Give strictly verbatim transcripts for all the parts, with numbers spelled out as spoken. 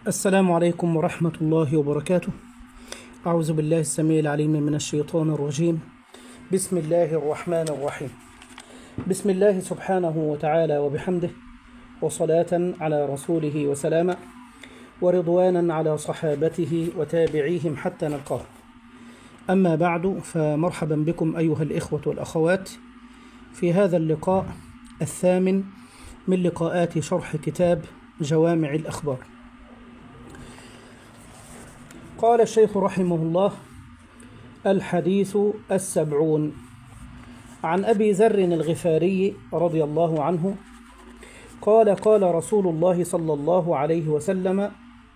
السلام عليكم ورحمة الله وبركاته. أعوذ بالله السميع العليم من الشيطان الرجيم. بسم الله الرحمن الرحيم. بسم الله سبحانه وتعالى وبحمده، وصلاة على رسوله وسلاما، ورضوانا على صحابته وتابعيهم حتى نلقاه. أما بعد، فمرحبا بكم أيها الإخوة والأخوات في هذا اللقاء الثامن من لقاءات شرح كتاب جوامع الأخبار. قال الشيخ رحمه الله: الحديث السبعون. عن أبي ذر الغفاري رضي الله عنه قال: قال رسول الله صلى الله عليه وسلم: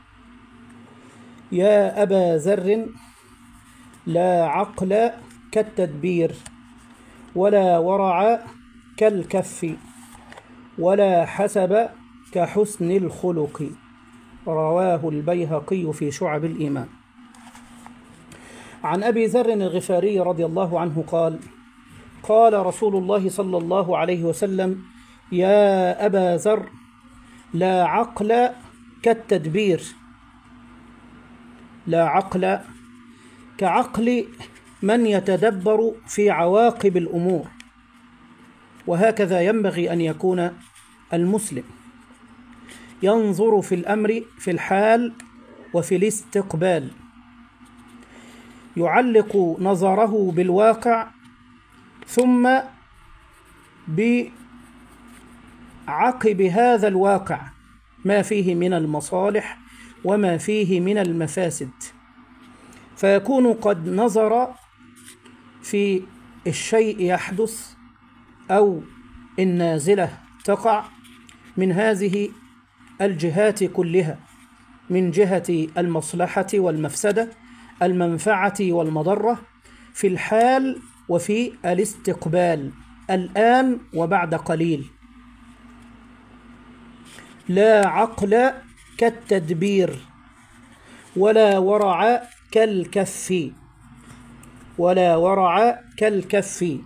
يا أبا ذر، لا عقل كالتدبير، ولا ورع كالكف، ولا حسب كحسن الخلق. رواه البيهقي في شعب الإيمان. عن أبي ذر الغفاري رضي الله عنه قال: قال رسول الله صلى الله عليه وسلم: يا أبا ذر، لا عقل كالتدبير. لا عقل كعقل من يتدبر في عواقب الأمور، وهكذا ينبغي أن يكون المسلم، ينظر في الأمر في الحال وفي الاستقبال، يعلق نظره بالواقع، ثم بعقب هذا الواقع ما فيه من المصالح وما فيه من المفاسد، فيكون قد نظر في الشيء يحدث أو النازلة تقع من هذه الجهات كلها، من جهة المصلحة والمفسدة، المنفعة والمضرة، في الحال وفي الاستقبال، الآن وبعد قليل. لا عقل كالتدبير، ولا ورع كالكف، ولا ورع كالكف.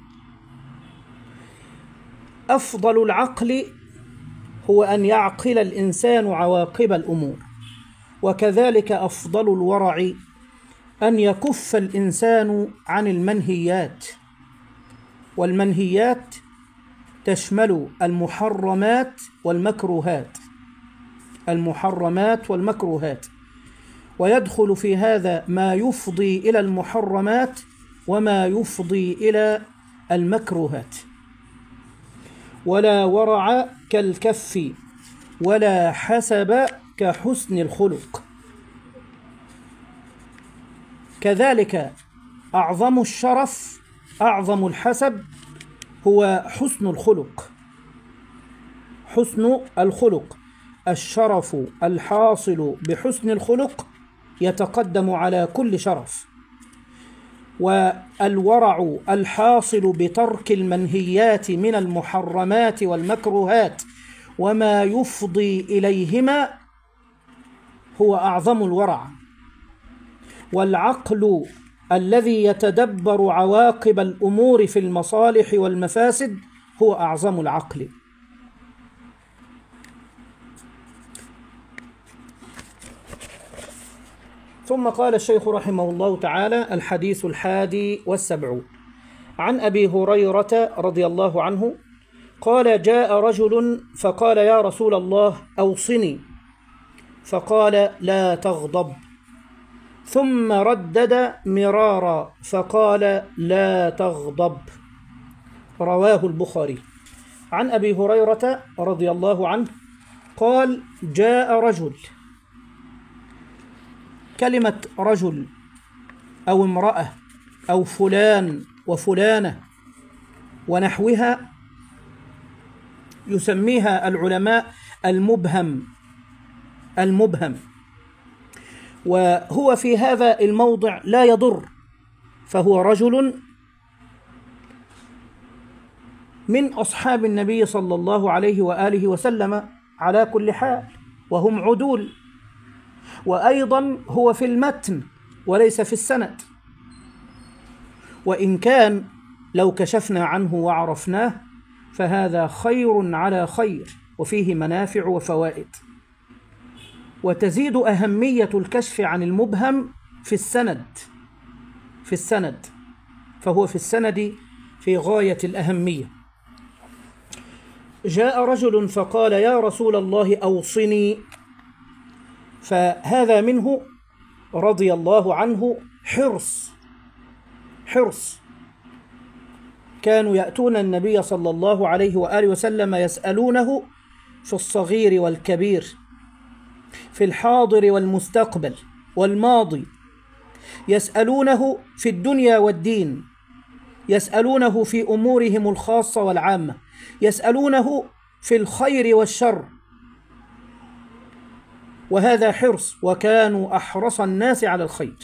أفضل العقل هو أن يعقل الإنسان عواقب الأمور، وكذلك أفضل الورع أن يكف الإنسان عن المنهيات، والمنهيات تشمل المحرمات والمكروهات، المحرمات والمكروهات، ويدخل في هذا ما يفضي إلى المحرمات وما يفضي إلى المكروهات. ولا ورع كالكف، ولا حسب كحسن الخلق. كذلك أعظم الشرف، أعظم الحسب هو حسن الخلق. حسن الخلق، الشرف الحاصل بحسن الخلق يتقدم على كل شرف، والورع الحاصل بترك المنهيات من المحرمات والمكروهات وما يفضي إليهما هو أعظم الورع. والعقل الذي يتدبر عواقب الأمور في المصالح والمفاسد هو أعظم العقل. ثم قال الشيخ رحمه الله تعالى: الحديث الحادي والسبعون. عن أبي هريرة رضي الله عنه قال: جاء رجل فقال: يا رسول الله، أوصني. فقال: لا تغضب. ثم ردد مرارا فقال: لا تغضب. رواه البخاري. عن أبي هريرة رضي الله عنه قال: جاء رجل. كلمة رجل أو امرأة أو فلان وفلانة ونحوها يسميها العلماء المبهم. المبهم وهو في هذا الموضع لا يضر، فهو رجل من أصحاب النبي صلى الله عليه وآله وسلم على كل حال، وهم عدول، وأيضا هو في المتن وليس في السند، وإن كان لو كشفنا عنه وعرفناه فهذا خير على خير، وفيه منافع وفوائد. وتزيد أهمية الكشف عن المبهم في السند في السند فهو في السند في غاية الأهمية. جاء رجل فقال: يا رسول الله أوصني. فهذا منه رضي الله عنه حرص حرص كانوا يأتون النبي صلى الله عليه وآله وسلم يسألونه في الصغير والكبير، في الحاضر والمستقبل والماضي، يسألونه في الدنيا والدين، يسألونه في أمورهم الخاصة والعامة، يسألونه في الخير والشر. وهذا حرص، وكانوا أحرص الناس على الخير.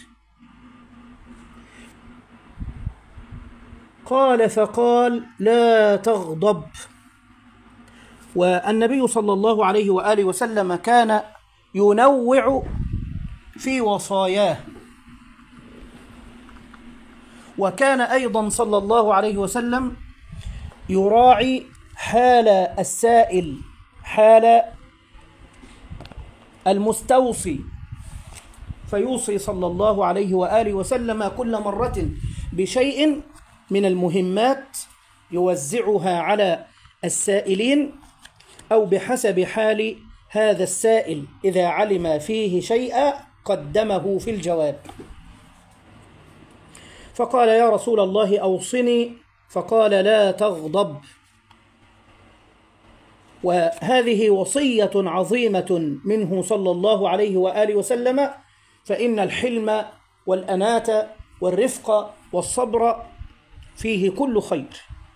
قال فقال: لا تغضب. والنبي صلى الله عليه وآله وسلم كان ينوع في وصاياه، وكان أيضا صلى الله عليه وسلم يراعي حال السائل، حال المستوصي، فيوصي صلى الله عليه وآله وسلم كل مرة بشيء من المهمات يوزعها على السائلين، أو بحسب حال هذا السائل، إذا علم فيه شيئا قدمه في الجواب. فقال: يا رسول الله أوصني. فقال: لا تغضب. وهذه وصية عظيمة منه صلى الله عليه وآله وسلم، فإن الحلم والأناة والرفق والصبر فيه كل خير،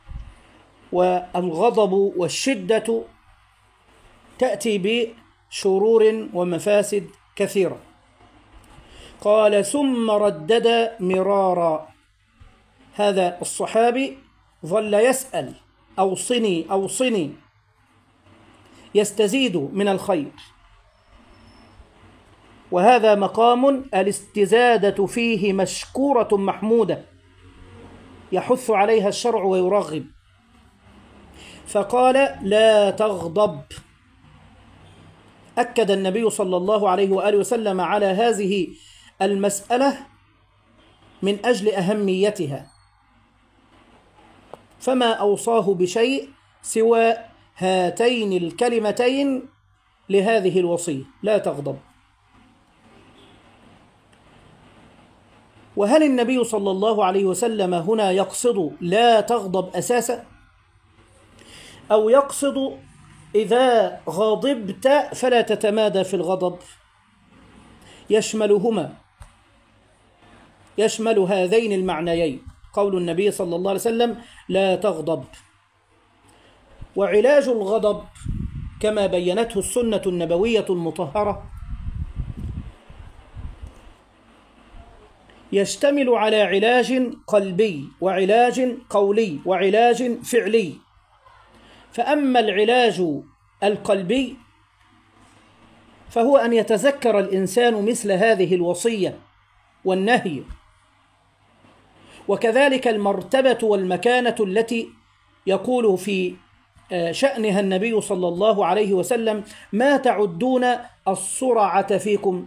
والغضب والشدة تأتي بشرور ومفاسد كثيرة. قال: ثم ردد مرارا. هذا الصحابي ظل يسأل: أوصني أوصني، يستزيد من الخير، وهذا مقام الاستزادة فيه مشكورة محمودة يحث عليها الشرع ويرغب. فقال: لا تغضب. أكد النبي صلى الله عليه وآله وسلم على هذه المسألة من أجل أهميتها، فما أوصاه بشيء سوى هاتين الكلمتين لهذه الوصية: لا تغضب. وهل النبي صلى الله عليه وسلم هنا يقصد لا تغضب أساسا، أو يقصد إذا غضبت فلا تتمادى في الغضب؟ يشملهما، يشمل هذين المعنيين قول النبي صلى الله عليه وسلم: لا تغضب. وعلاج الغضب كما بينته السنة النبوية المطهرة يشتمل على علاج قلبي، وعلاج قولي، وعلاج فعلي. فأما العلاج القلبي فهو أن يتذكر الإنسان مثل هذه الوصية والنهي، وكذلك المرتبة والمكانة التي يقول في شأنها النبي صلى الله عليه وسلم: ما تعدون الصرعة فيكم؟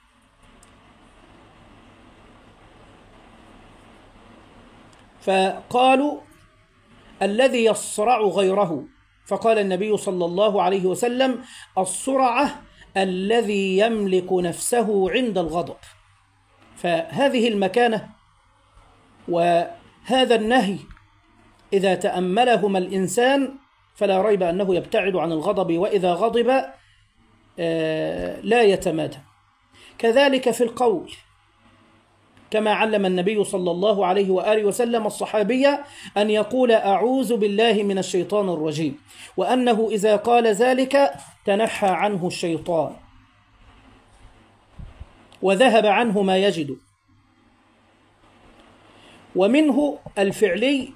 فقالوا: الذي يصرع غيره. فقال النبي صلى الله عليه وسلم: الصرعة الذي يملك نفسه عند الغضب. فهذه المكانة وهذا النهي إذا تأملهما الإنسان فلا ريب أنه يبتعد عن الغضب، وإذا غضب لا يتمادى. كذلك في القول، كما علم النبي صلى الله عليه وآله وسلم الصحابية أن يقول: أعوذ بالله من الشيطان الرجيم، وأنه إذا قال ذلك تنحى عنه الشيطان وذهب عنه ما يجد. ومنه الفعلي،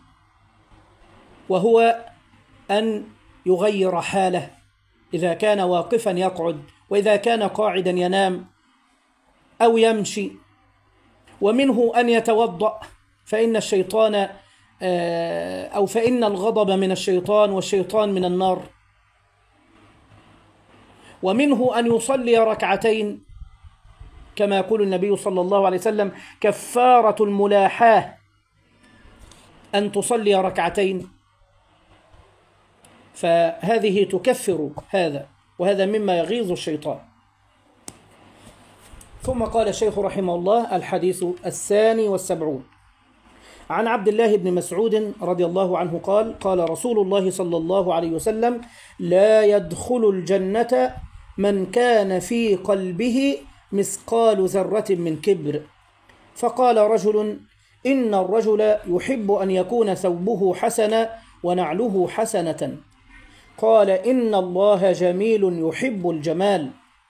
وهو أن يغير حاله، إذا كان واقفا يقعد، وإذا كان قاعدا ينام أو يمشي. ومنه أن يتوضأ، فإن الشيطان أو فإن الغضب من الشيطان والشيطان من النار. ومنه أن يصلي ركعتين كما يقول النبي صلى الله عليه وسلم: كفارة الملاحاة أن تصلي ركعتين، فهذه تكفر هذا، وهذا مما يغيظ الشيطان. ثم قال الشيخ رحمه الله: الحديث الثاني والسبعون عن عبد الله بن مسعود رضي الله عنه قال: قال رسول الله صلى الله عليه وسلم: لا يدخل الجنة من كان في قلبه مثقال ذرة من كبر. فقال رجل: إن الرجل يحب أن يكون ثوبه حسنا ونعله حسنة. قال: إن الله جميل يحب الجمال.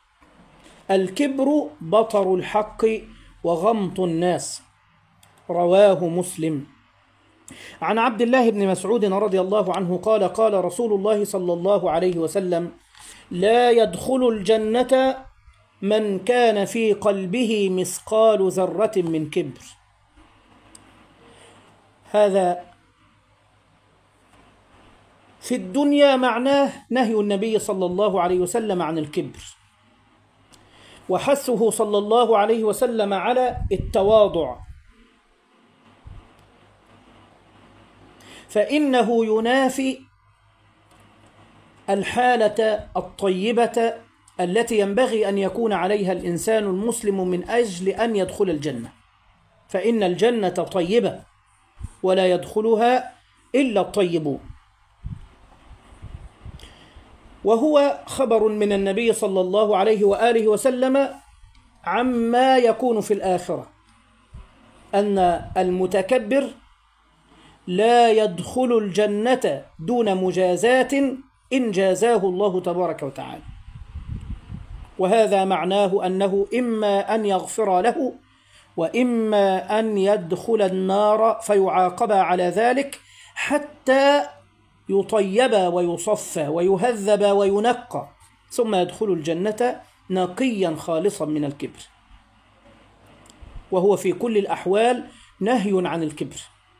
الكبر بطر الحق وغمط الناس. رواه مسلم. عن عبد الله بن مسعود رضي الله عنه قال: قال رسول الله صلى الله عليه وسلم: لا يدخل الجنة من كان في قلبه مثقال ذرة من كبر. هذا في الدنيا معناه نهي النبي صلى الله عليه وسلم عن الكبر، وحثه صلى الله عليه وسلم على التواضع، فإنه ينافي الحالة الطيبة التي ينبغي أن يكون عليها الإنسان المسلم من أجل أن يدخل الجنة، فإن الجنة طيبة ولا يدخلها إلا الطيبون. وهو خبر من النبي صلى الله عليه وآله وسلم عما يكون في الآخرة، أن المتكبر لا يدخل الجنة دون مجازات إن جازاه الله تبارك وتعالى، وهذا معناه أنه إما أن يغفر له وإما أن يدخل النار فيعاقب على ذلك حتى يطيب ويصفى ويهذب وينقى، ثم يدخل الجنة نقيا خالصا من الكبر. وهو في كل الأحوال نهي عن الكبر.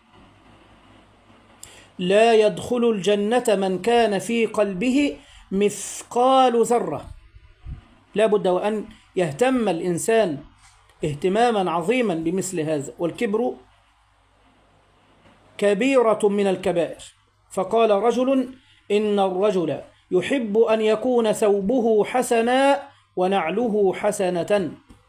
لا يدخل الجنة من كان في قلبه مثقال ذرة. لا بد وأن يهتم الإنسان اهتماما عظيما بمثل هذا، والكبر كبيرة من الكبائر. فقال رجل: إن الرجل يحب أن يكون ثوبه حسنا ونعله حسنة.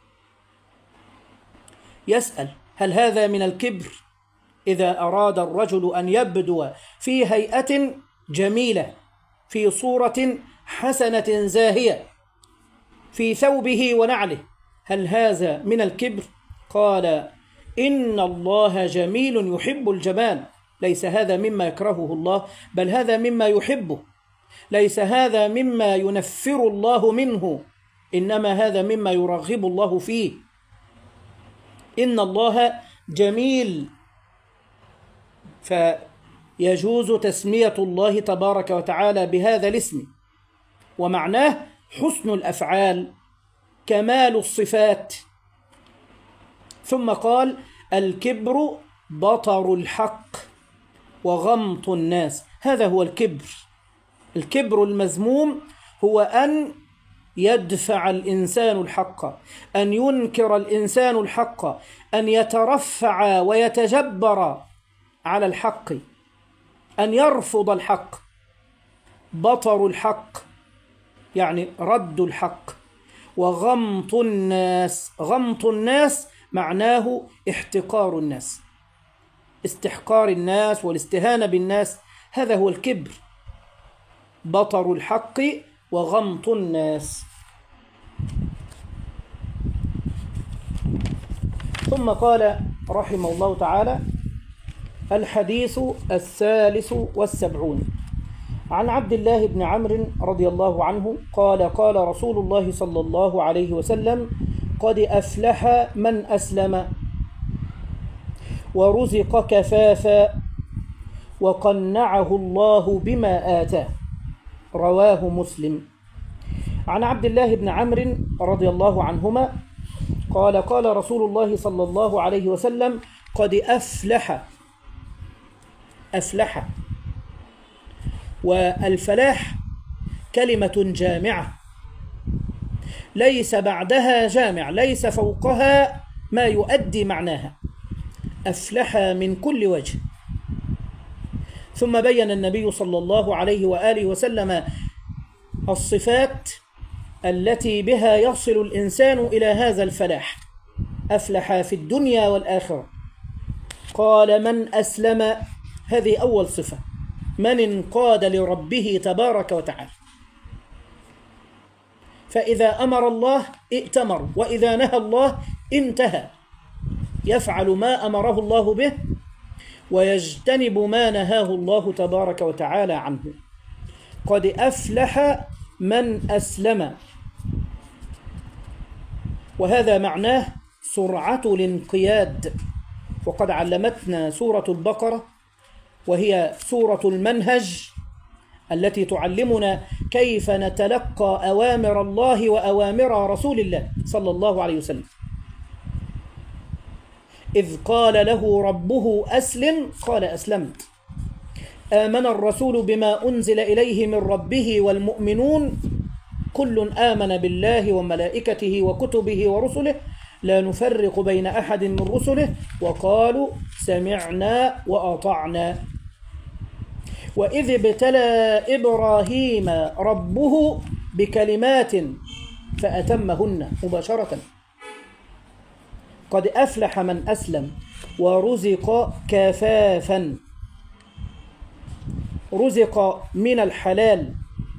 يسأل: هل هذا من الكبر إذا أراد الرجل أن يبدو في هيئة جميلة، في صورة حسنة زاهية، في ثوبه ونعله، هل هذا من الكبر؟ قال: إن الله جميل يحب الجمال. ليس هذا مما يكرهه الله، بل هذا مما يحبه. ليس هذا مما ينفر الله منه، إنما هذا مما يرغب الله فيه. إن الله جميل، فيجوز تسمية الله تبارك وتعالى بهذا الاسم، ومعناه حسن الأفعال، كمال الصفات. ثم قال: الكبر بطر الحق وغمط الناس. هذا هو الكبر. الكبر المذموم هو أن يدفع الإنسان الحق، أن ينكر الإنسان الحق، أن يترفع ويتجبر على الحق، أن يرفض الحق. بطر الحق يعني رد الحق. وغمط الناس، غمط الناس معناه احتقار الناس، استحقار الناس والاستهانة بالناس. هذا هو الكبر، بطر الحق وغمط الناس. ثم قال رحمه الله تعالى: الحديث الثالث والسبعون عن عبد الله بن عمرو رضي الله عنه قال: قال رسول الله صلى الله عليه وسلم: قد أفلح من أسلم ورزق كفافا وقنعه الله بما آتاه. رواه مسلم. عن عبد الله بن عمرو رضي الله عنهما قال: قال رسول الله صلى الله عليه وسلم: قد أفلح. أفلح، والفلاح كلمة جامعة ليس بعدها جامع، ليس فوقها ما يؤدي معناها. أفلح من كل وجه. ثم بين النبي صلى الله عليه وآله وسلم الصفات التي بها يصل الإنسان إلى هذا الفلاح. أفلح في الدنيا والآخرة. قال من أسلم، هذه أول صفة، من انقاد لربه تبارك وتعالى. فإذا أمر الله ائتمر، وإذا نهى الله انتهى، يفعل ما أمره الله به ويجتنب ما نهاه الله تبارك وتعالى عنه. قد أفلح من أسلم، وهذا معناه سرعة الانقياد. وقد علمتنا سورة البقرة، وهي سورة المنهج التي تعلمنا كيف نتلقى أوامر الله وأوامر رسول الله صلى الله عليه وسلم. إذ قال له ربه أسلم قال أسلمت. آمن الرسول بما أنزل إليه من ربه والمؤمنون كل آمن بالله وملائكته وكتبه ورسله لا نفرق بين أحد من رسله وقالوا سمعنا وأطعنا. وإذ ابتلى إبراهيم ربه بكلمات فأتمهن مباشرة. قد أفلح من أسلم ورزق كفافا، رزق من الحلال،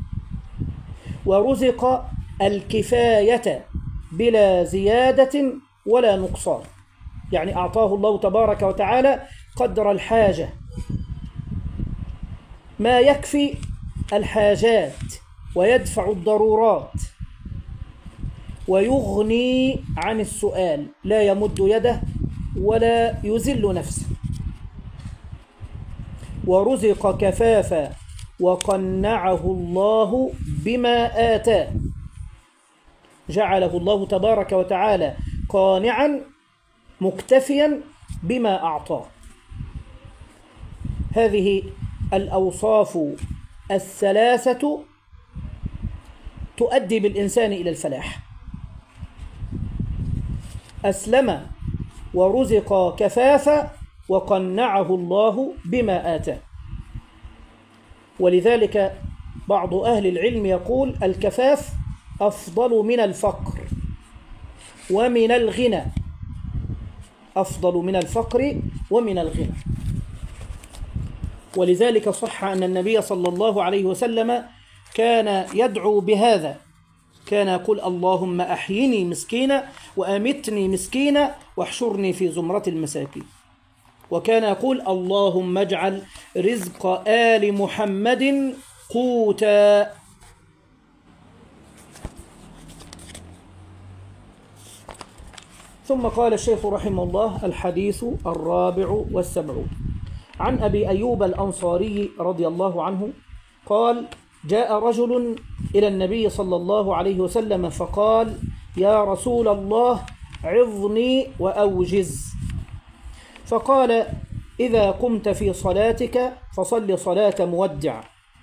ورزق الكفاية بلا زيادة ولا نقصان، يعني أعطاه الله تبارك وتعالى قدر الحاجة، ما يكفي الحاجات ويدفع الضرورات ويغني عن السؤال، لا يمد يده ولا يذل نفسه. ورزق كفافا وقنعه الله بما آتاه، جعله الله تبارك وتعالى قانعا مكتفيا بما أعطاه. هذه الأوصاف الثلاثة تؤدي بالإنسان إلى الفلاح. أسلم ورزق كفافا وقنعه الله بما آتاه. ولذلك بعض أهل العلم يقول الكفاف أفضل من الفقر ومن الغنى، أفضل من الفقر ومن الغنى. ولذلك صح أن النبي صلى الله عليه وسلم كان يدعو بهذا، كان يقول اللهم أحيني مسكينا وأمتني مسكينا واحشرني في زمرة المساكين. وكان يقول اللهم اجعل رزق آل محمد قوتا. ثم قال الشيخ رحمه الله: الحديث الرابع والسبعون عن أبي أيوب الأنصاري رضي الله عنه قال: جاء رجل إلى النبي صلى الله عليه وسلم فقال: يا رسول الله عظني وأوجز. فقال: إذا قمت في صلاتك فصل صلاة مودع،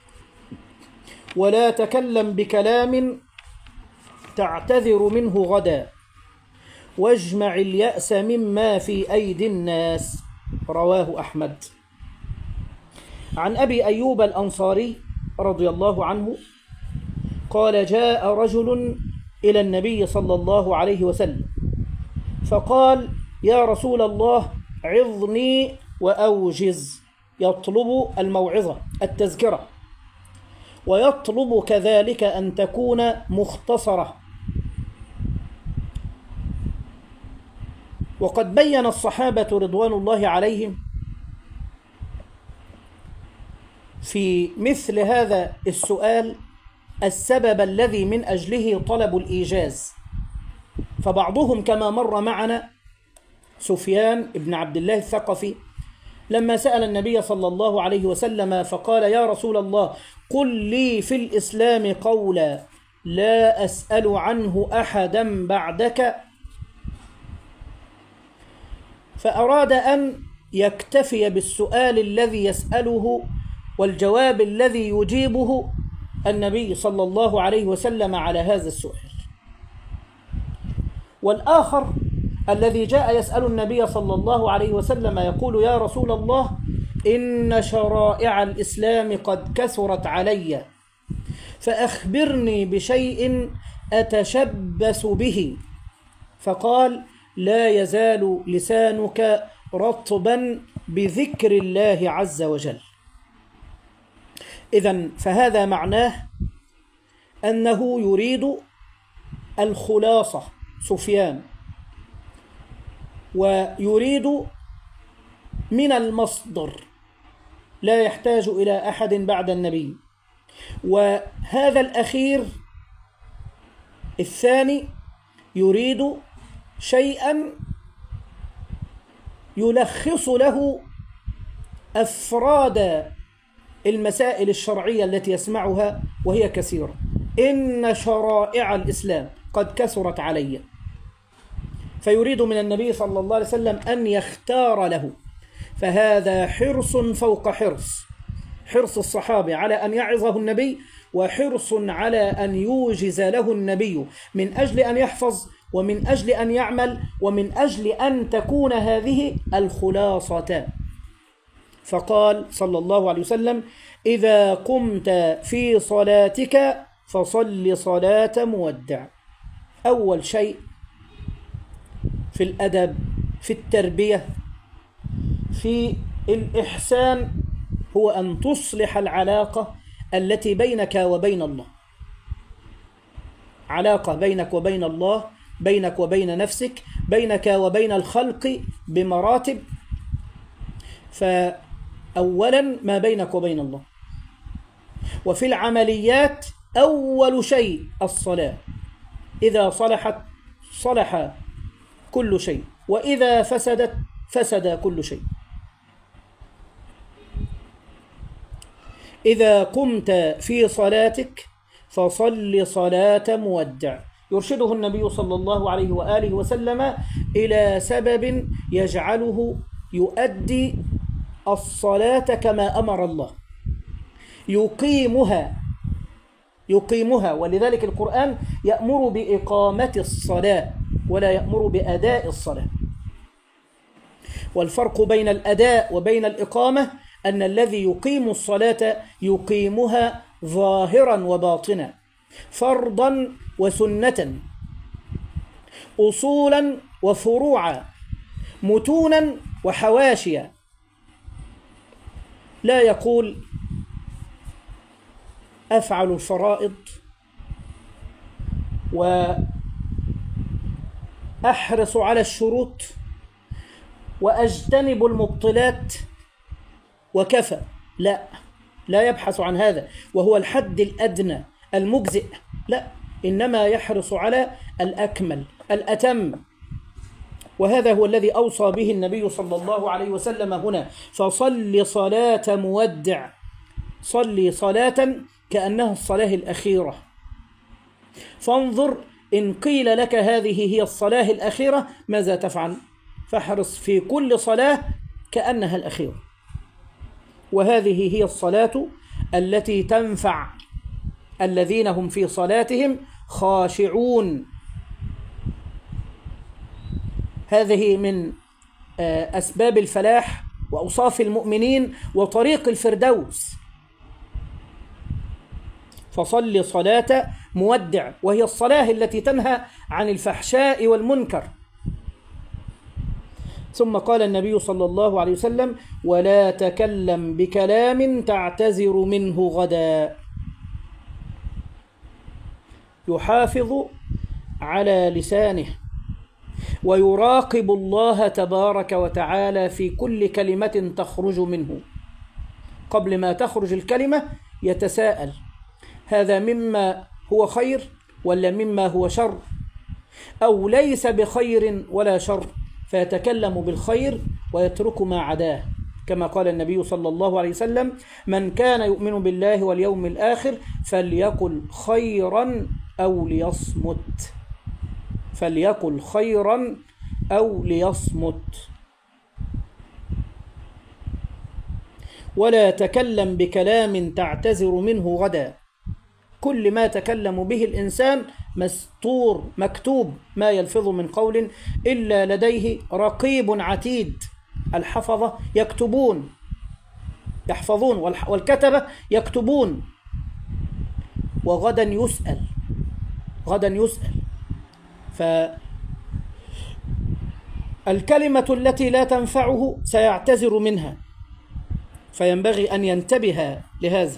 ولا تكلم بكلام تعتذر منه غدا، واجمع اليأس مما في أيدي الناس. رواه أحمد. عن أبي أيوب الأنصاري رضي الله عنه قال: جاء رجل إلى النبي صلى الله عليه وسلم فقال: يا رسول الله عظني وأوجز، يطلب الموعظة التذكرة، ويطلب كذلك أن تكون مختصرة. وقد بين الصحابة رضوان الله عليهم في مثل هذا السؤال السبب الذي من أجله طلب الإيجاز. فبعضهم كما مر معنا سفيان بن عبد الله الثقفي لما سأل النبي صلى الله عليه وسلم فقال: يا رسول الله قل لي في الإسلام قولا لا أسأل عنه أحدا بعدك. فأراد أن يكتفي بالسؤال الذي يسأله والجواب الذي يجيبه النبي صلى الله عليه وسلم على هذا السؤال. والآخر الذي جاء يسأل النبي صلى الله عليه وسلم يقول: يا رسول الله، إن شرائع الإسلام قد كثرت علي، فأخبرني بشيء أتشبث به. فقال: لا يزال لسانك رطبا بذكر الله عز وجل. إذن فهذا معناه أنه يريد الخلاصة سفيان، ويريد من المصدر، لا يحتاج إلى أحد بعد النبي. وهذا الأخير الثاني يريد شيئا يلخص له أفراد المسائل الشرعية التي يسمعها وهي كثيرة. إن شرائع الإسلام قد كثرت علي، فيريد من النبي صلى الله عليه وسلم أن يختار له. فهذا حرص فوق حرص، حرص الصحابة على أن يعظه النبي، وحرص على أن يوجز له النبي من أجل أن يحفظ، ومن أجل أن يعمل، ومن أجل أن تكون هذه الخلاصة. فقال صلى الله عليه وسلم: إذا قمت في صلاتك فصل صلاة مودع. أول شيء في الأدب، في التربية، في الإحسان، هو أن تصلح العلاقة التي بينك وبين الله، علاقة بينك وبين الله، بينك وبين نفسك، بينك وبين الخلق بمراتب. فأولا ما بينك وبين الله. وفي العمليات أول شيء الصلاة، إذا صلحت صلح كل شيء، وإذا فسدت فسد كل شيء. إذا قمت في صلاتك فصل صلاة مودع. يرشده النبي صلى الله عليه وآله وسلم إلى سبب يجعله يؤدي الصلاة كما أمر الله، يقيمها يقيمها ولذلك القرآن يأمر بإقامة الصلاة ولا يأمر بأداء الصلاة. والفرق بين الأداء وبين الإقامة أن الذي يقيم الصلاة يقيمها ظاهرا وباطنا، فرضا وسنة، أصولا وفروعا، متونا وحواشيا. لا يقول أفعل الفرائض وأحرص على الشروط وأجتنب المبطلات وكفى. لا، لا يبحث عن هذا وهو الحد الأدنى المجزئ، لا، إنما يحرص على الأكمل الأتم. وهذا هو الذي أوصى به النبي صلى الله عليه وسلم هنا: فصل صلاة مودع. صلي صلاة كأنها الصلاة الأخيرة. فانظر إن قيل لك هذه هي الصلاة الأخيرة ماذا تفعل؟ فاحرص في كل صلاة كأنها الأخيرة. وهذه هي الصلاة التي تنفع الذين هم في صلاتهم خاشعون. هذه من أسباب الفلاح وأوصاف المؤمنين وطريق الفردوس. فصل صلاة مودع، وهي الصلاة التي تنهى عن الفحشاء والمنكر. ثم قال النبي صلى الله عليه وسلم: ولا تكلم بكلام تعتذر منه غدا. يحافظ على لسانه ويراقب الله تبارك وتعالى في كل كلمة تخرج منه. قبل ما تخرج الكلمة يتساءل: هذا مما هو خير ولا مما هو شر، أو ليس بخير ولا شر، فيتكلم بالخير ويترك ما عداه، كما قال النبي صلى الله عليه وسلم: من كان يؤمن بالله واليوم الآخر فليقل خيرا أو ليصمت. فليقل خيرا أو ليصمت. ولا تكلم بكلام تعتذر منه غدا. كل ما تكلم به الإنسان مستور مكتوب، ما يلفظ من قول إلا لديه رقيب عتيد. الحفظة يكتبون يحفظون، والكتبة يكتبون. وغدا يسأل، غدا يسأل. فالكلمة التي لا تنفعه سيعتذر منها، فينبغي أن ينتبه لهذا.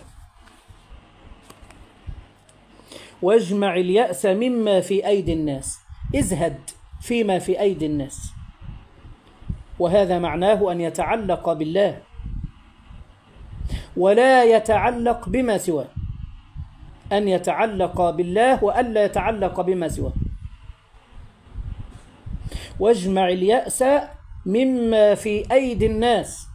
واجمع اليأس مما في أيدي الناس، ازهد فيما في أيدي الناس، وهذا معناه أن يتعلق بالله ولا يتعلق بما سواه، أن يتعلق بالله وألا يتعلق بما سواه. واجمع اليأس مما في أيدي الناس،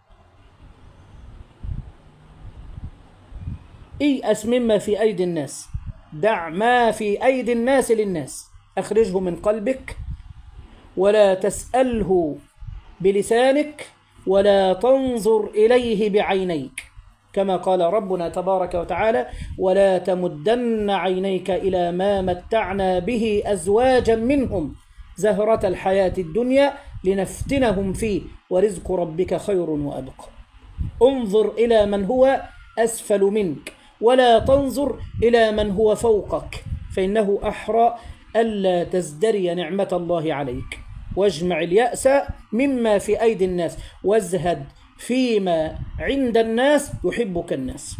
ايأس مما في أيدي الناس، دع ما في أيدي الناس للناس، أخرجه من قلبك ولا تسأله بلسانك ولا تنظر إليه بعينيك، كما قال ربنا تبارك وتعالى: ولا تمدن عينيك إلى ما متعنا به أزواجا منهم زهرة الحياة الدنيا لنفتنهم فيه ورزق ربك خير وأبقى. انظر إلى من هو أسفل منك ولا تنظر إلى من هو فوقك، فإنه أحرى ألا تزدري نعمة الله عليك. واجمع اليأس مما في أيدي الناس، وازهد فيما عند الناس يحبك الناس.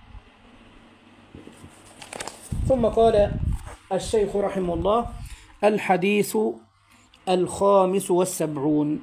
ثم قال الشيخ رحمه الله: الحديث الخامس والسبعون،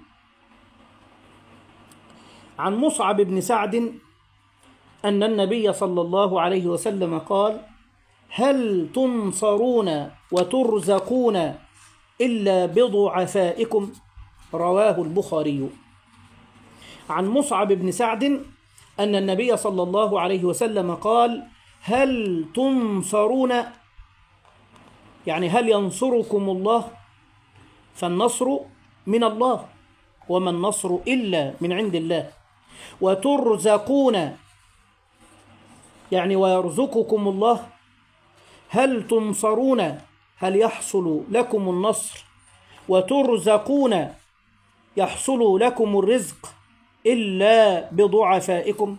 عن مصعب بن سعد أن النبي صلى الله عليه وسلم قال: هل تنصرون وترزقون إلا بضعفائكم؟ رواه البخاري. عن مصعب بن سعد أن النبي صلى الله عليه وسلم قال: هل تنصرون، يعني هل ينصركم الله؟ فالنصر من الله، وما النصر إلا من عند الله. وترزقون، يعني ويرزقكم الله. هل تنصرون، هل يحصل لكم النصر، وترزقون يحصل لكم الرزق إلا بضعفائكم.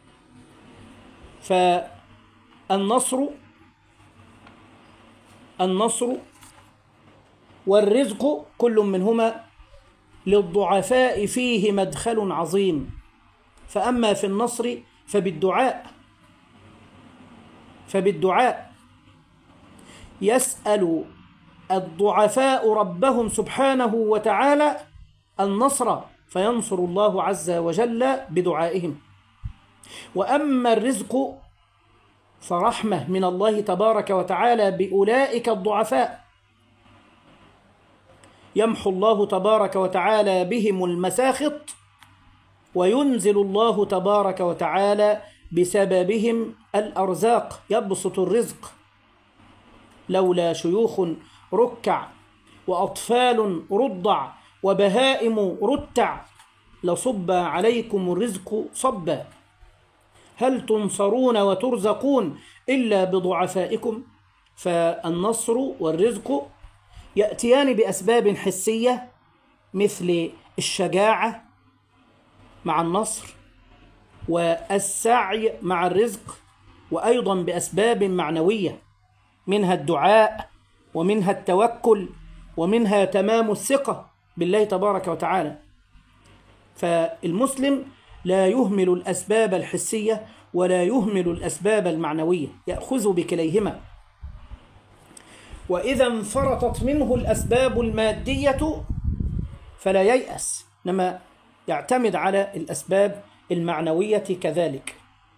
فالنصر النصر والرزق كل منهما للضعفاء فيه مدخل عظيم. فأما في النصر فبالدعاء فبالدعاء يسأل الضعفاء ربهم سبحانه وتعالى النصر، فينصر الله عز وجل بدعائهم. وأما الرزق فرحمة من الله تبارك وتعالى بأولئك الضعفاء، يمحو الله تبارك وتعالى بهم المساخط، وينزل الله تبارك وتعالى بسببهم الأرزاق، يبسط الرزق. لولا شيوخ ركع وأطفال رضع وبهائم رتع لصب عليكم الرزق صبا. هل تنصرون وترزقون إلا بضعفائكم؟ فالنصر والرزق يأتيان بأسباب حسية مثل الشجاعة مع النصر والسعي مع الرزق، وأيضا بأسباب معنوية منها الدعاء ومنها التوكل ومنها تمام الثقة بالله تبارك وتعالى. فالمسلم لا يهمل الأسباب الحسية ولا يهمل الأسباب المعنوية، يأخذ بكليهما. وإذا انفرطت منه الأسباب المادية فلا ييأس، إنما يعتمد على الأسباب المعنوية كذلك،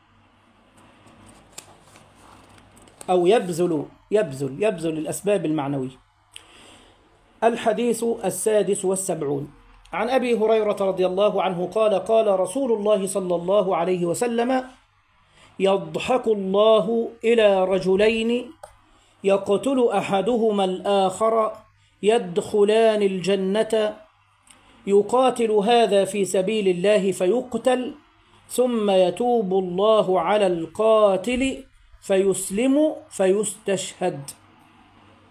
أو يبذل يبذل يبذل الأسباب المعنوية. الحديث السادس والسبعون، عن أبي هريرة رضي الله عنه قال: قال رسول الله صلى الله عليه وسلم: يضحك الله إلى رجلين يقتل أحدهما الآخر يدخلان الجنة، يقاتل هذا في سبيل الله فيقتل، ثم يتوب الله على القاتل فيسلم فيستشهد.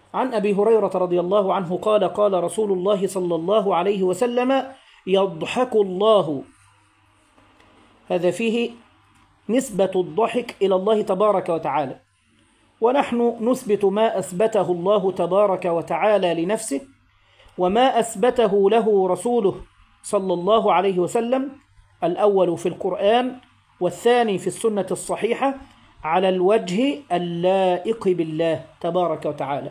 عن أبي هريرة رضي الله عنه قال قال رسول الله صلى الله عليه وسلم: يضحك الله. هذا فيه نسبة الضحك إلى الله تبارك وتعالى، ونحن نثبت ما أثبته الله تبارك وتعالى لنفسه وما أثبته له رسوله صلى الله عليه وسلم، الأول في القرآن والثاني في السنة الصحيحة على الوجه اللائق بالله تبارك وتعالى،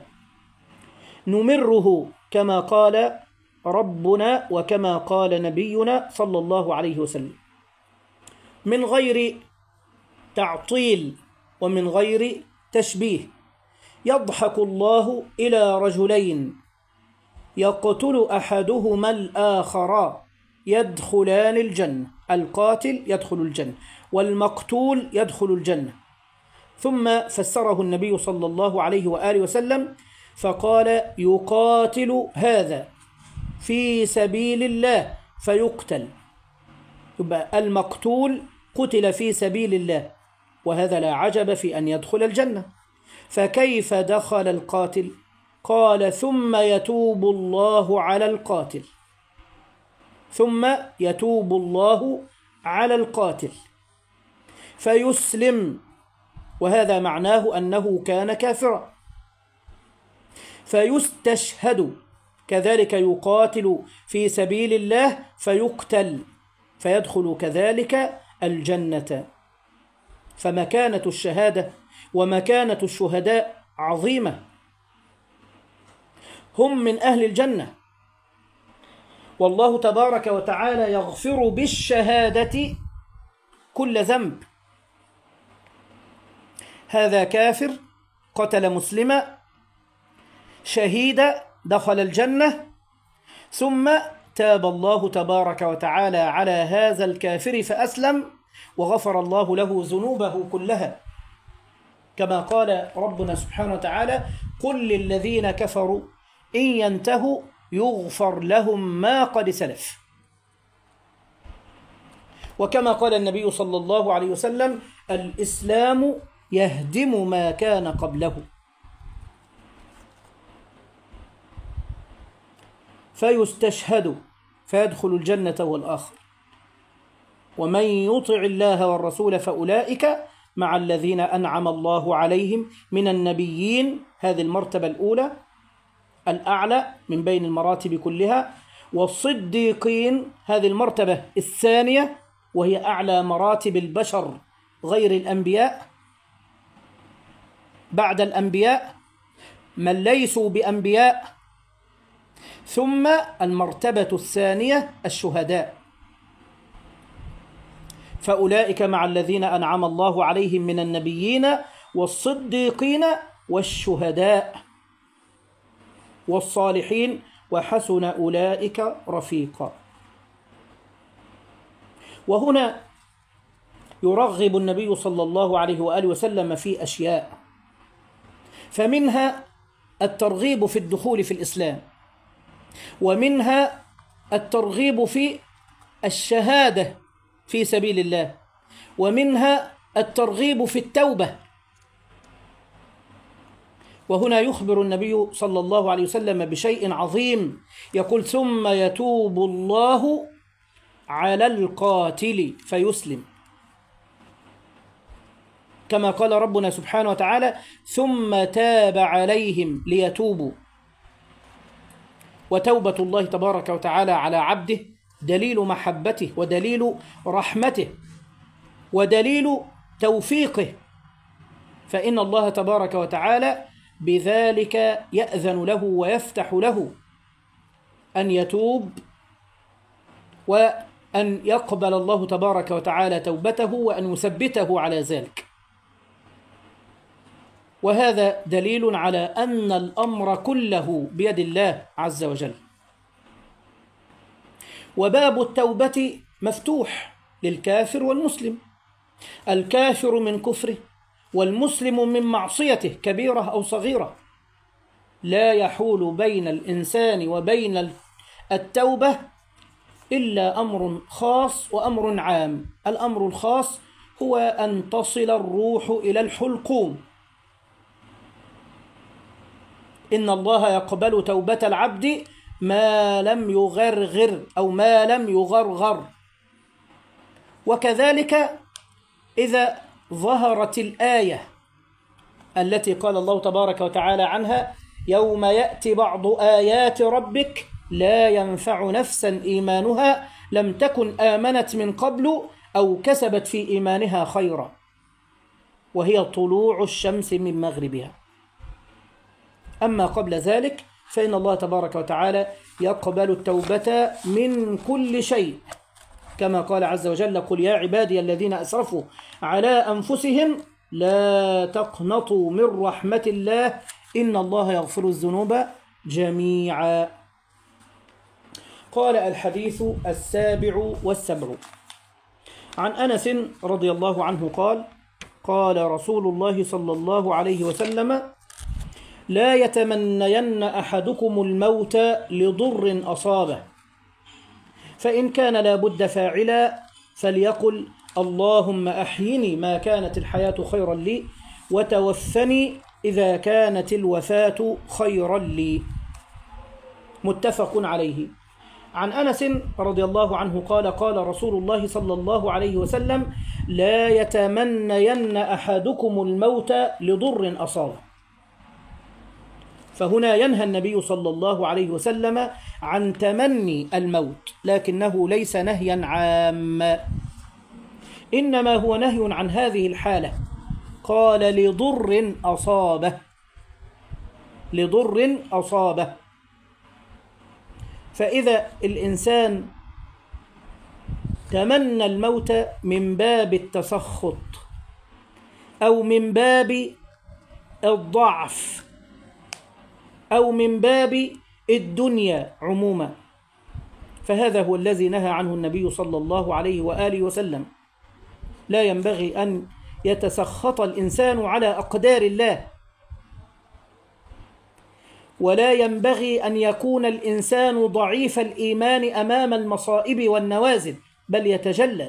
نمره كما قال ربنا وكما قال نبينا صلى الله عليه وسلم، من غير تعطيل ومن غير تشبيه. يضحك الله إلى رجلين يقتل أحدهما الآخر يدخلان الجنة، القاتل يدخل الجنة والمقتول يدخل الجنة. ثم فسره النبي صلى الله عليه وآله وسلم فقال: يقاتل هذا في سبيل الله فيقتل. يبقى المقتول قتل في سبيل الله، وهذا لا عجب في أن يدخل الجنة. فكيف دخل القاتل؟ قال: ثم يتوب الله على القاتل، ثم يتوب الله على القاتل فيسلم، وهذا معناه أنه كان كافرا، فيستشهد، كذلك يقاتل في سبيل الله فيقتل فيدخل كذلك الجنة. فمكانة الشهادة ومكانة الشهداء عظيمة، هم من أهل الجنة، والله تبارك وتعالى يغفر بالشهادة كل ذنب. هذا كافر قتل مسلما شهيدا دخل الجنة، ثم تاب الله تبارك وتعالى على هذا الكافر فأسلم وغفر الله له ذنوبه كلها، كما قال ربنا سبحانه وتعالى: قل للذين كفروا إن ينتهوا يغفر لهم ما قد سلف. وكما قال النبي صلى الله عليه وسلم: الإسلام يهدم ما كان قبله. فيستشهد فيدخل الجنة والآخر. ومن يطع الله والرسول فأولئك مع الذين أنعم الله عليهم من النبيين، هذه المرتبة الأولى الأعلى من بين المراتب كلها، والصديقين، هذه المرتبة الثانية وهي أعلى مراتب البشر غير الأنبياء. بعد الأنبياء من ليسوا بأنبياء. ثم المرتبة الثانية الشهداء، فأولئك مع الذين أنعم الله عليهم من النبيين والصديقين والشهداء والصالحين وحسن أولئك رفيقا. وهنا يرغب النبي صلى الله عليه وآله وسلم في أشياء، فمنها الترغيب في الدخول في الإسلام، ومنها الترغيب في الشهادة في سبيل الله، ومنها الترغيب في التوبة. وهنا يخبر النبي صلى الله عليه وسلم بشيء عظيم، يقول: ثم يتوب الله على القاتل فيسلم، كما قال ربنا سبحانه وتعالى: ثم تاب عليهم ليتوبوا. وتوبة الله تبارك وتعالى على عبده دليل محبته ودليل رحمته ودليل توفيقه، فإن الله تبارك وتعالى بذلك يأذن له ويفتح له أن يتوب وأن يقبل الله تبارك وتعالى توبته وأن يثبته على ذلك. وهذا دليل على أن الأمر كله بيد الله عز وجل. وباب التوبة مفتوح للكافر والمسلم، الكافر من كفره والمسلم من معصيته كبيرة أو صغيرة، لا يحول بين الإنسان وبين التوبة إلا أمر خاص وأمر عام. الأمر الخاص هو أن تصل الروح إلى الحلقوم، إن الله يقبل توبة العبد ما لم يغرغر أو ما لم يغرغر. وكذلك إذا ظهرت الآية التي قال الله تبارك وتعالى عنها: يوم يأتي بعض آيات ربك لا ينفع نفسا إيمانها لم تكن آمنت من قبل أو كسبت في إيمانها خيرا، وهي طلوع الشمس من مغربها. أما قبل ذلك فإن الله تبارك وتعالى يقبل التوبة من كل شيء، كما قال عز وجل: قل يا عبادي الذين أسرفوا على أنفسهم لا تقنطوا من رحمة الله إن الله يغفر الذنوب جميعا. قال: الحديث السابع والسبعون عن أنس رضي الله عنه قال: قال رسول الله صلى الله عليه وسلم: لا يتمنين أحدكم الموت لضر أصابه، فإن كان لا بد فاعلا فليقل: اللهم أحيني ما كانت الحياة خيرا لي، وتوفني إذا كانت الوفاة خيرا لي. متفق عليه. عن أنس رضي الله عنه قال: قال رسول الله صلى الله عليه وسلم: لا يتمنين أحدكم الموت لضر أصابه. فهنا ينهى النبي صلى الله عليه وسلم عن تمني الموت، لكنه ليس نهيا عاما، إنما هو نهي عن هذه الحالة. قال: لضر أصابه، لضر أصابه. فإذا الإنسان تمنى الموت من باب التسخط أو من باب الضعف أو من باب الدنيا عموما، فهذا هو الذي نهى عنه النبي صلى الله عليه وآله وسلم. لا ينبغي أن يتسخط الإنسان على أقدار الله، ولا ينبغي أن يكون الإنسان ضعيف الإيمان أمام المصائب والنوازل، بل يتجلد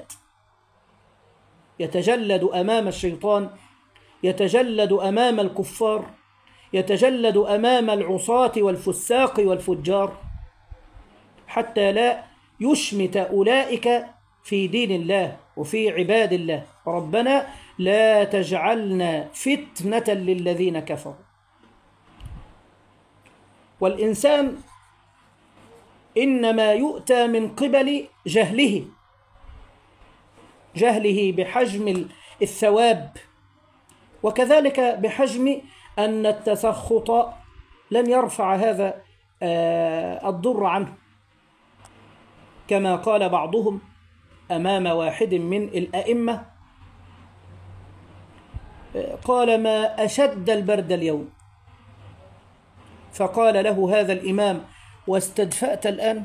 يتجلد أمام الشيطان، يتجلد أمام الكفار، يتجلد أمام العصاة والفساق والفجار، حتى لا يشمت أولئك في دين الله وفي عباد الله. ربنا لا تجعلنا فتنة للذين كفروا. والإنسان إنما يؤتى من قبل جهله جهله بحجم الثواب، وكذلك بحجم أن التسخط لن يرفع هذا الضر عنه، كما قال بعضهم أمام واحد من الأئمة: قال: ما أشد البرد اليوم. فقال له هذا الإمام: واستدفأت الآن؟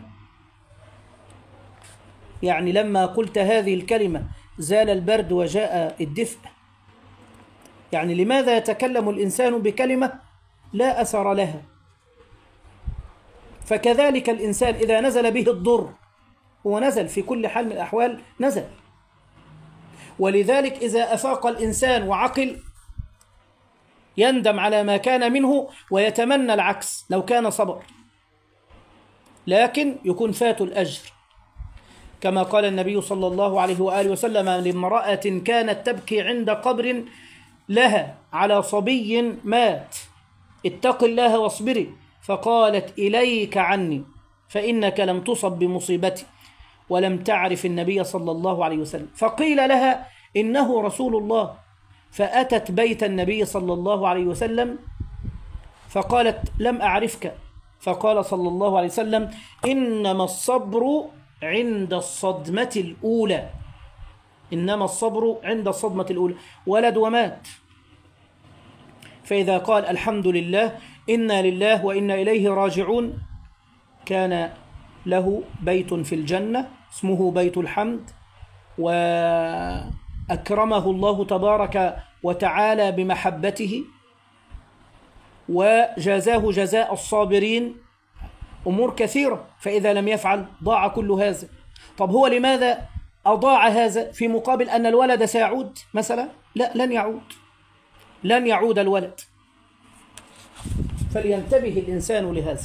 يعني لما قلت هذه الكلمة زال البرد وجاء الدفء؟ يعني لماذا يتكلم الإنسان بكلمة لا أثر لها؟ فكذلك الإنسان إذا نزل به الضر، هو نزل في كل حال من الأحوال، نزل. ولذلك إذا أفاق الإنسان وعقل يندم على ما كان منه ويتمنى العكس لو كان صبر، لكن يكون فات الأجر، كما قال النبي صلى الله عليه وآله وسلم لامرأة كانت تبكي عند قبر لها على صبي مات: اتق الله واصبري. فقالت: إليك عني، فإنك لم تصب بمصيبتي ولم تعرف النبي صلى الله عليه وسلم. فقيل لها: إنه رسول الله. فأتت بيت النبي صلى الله عليه وسلم فقالت: لم أعرفك. فقال صلى الله عليه وسلم: إنما الصبر عند الصدمة الأولى، إنما الصبر عند الصدمة الأولى. ولد ومات، فإذا قال الحمد لله إنا لله وإنا إليه راجعون كان له بيت في الجنة اسمه بيت الحمد، وأكرمه الله تبارك وتعالى بمحبته، وجازاه جزاء الصابرين أمور كثيرة. فإذا لم يفعل ضاع كل هذا. طب هو لماذا أضاع هذا في مقابل أن الولد سيعود مثلا؟ لا، لن يعود، لن يعود الولد. فلينتبه الإنسان لهذا.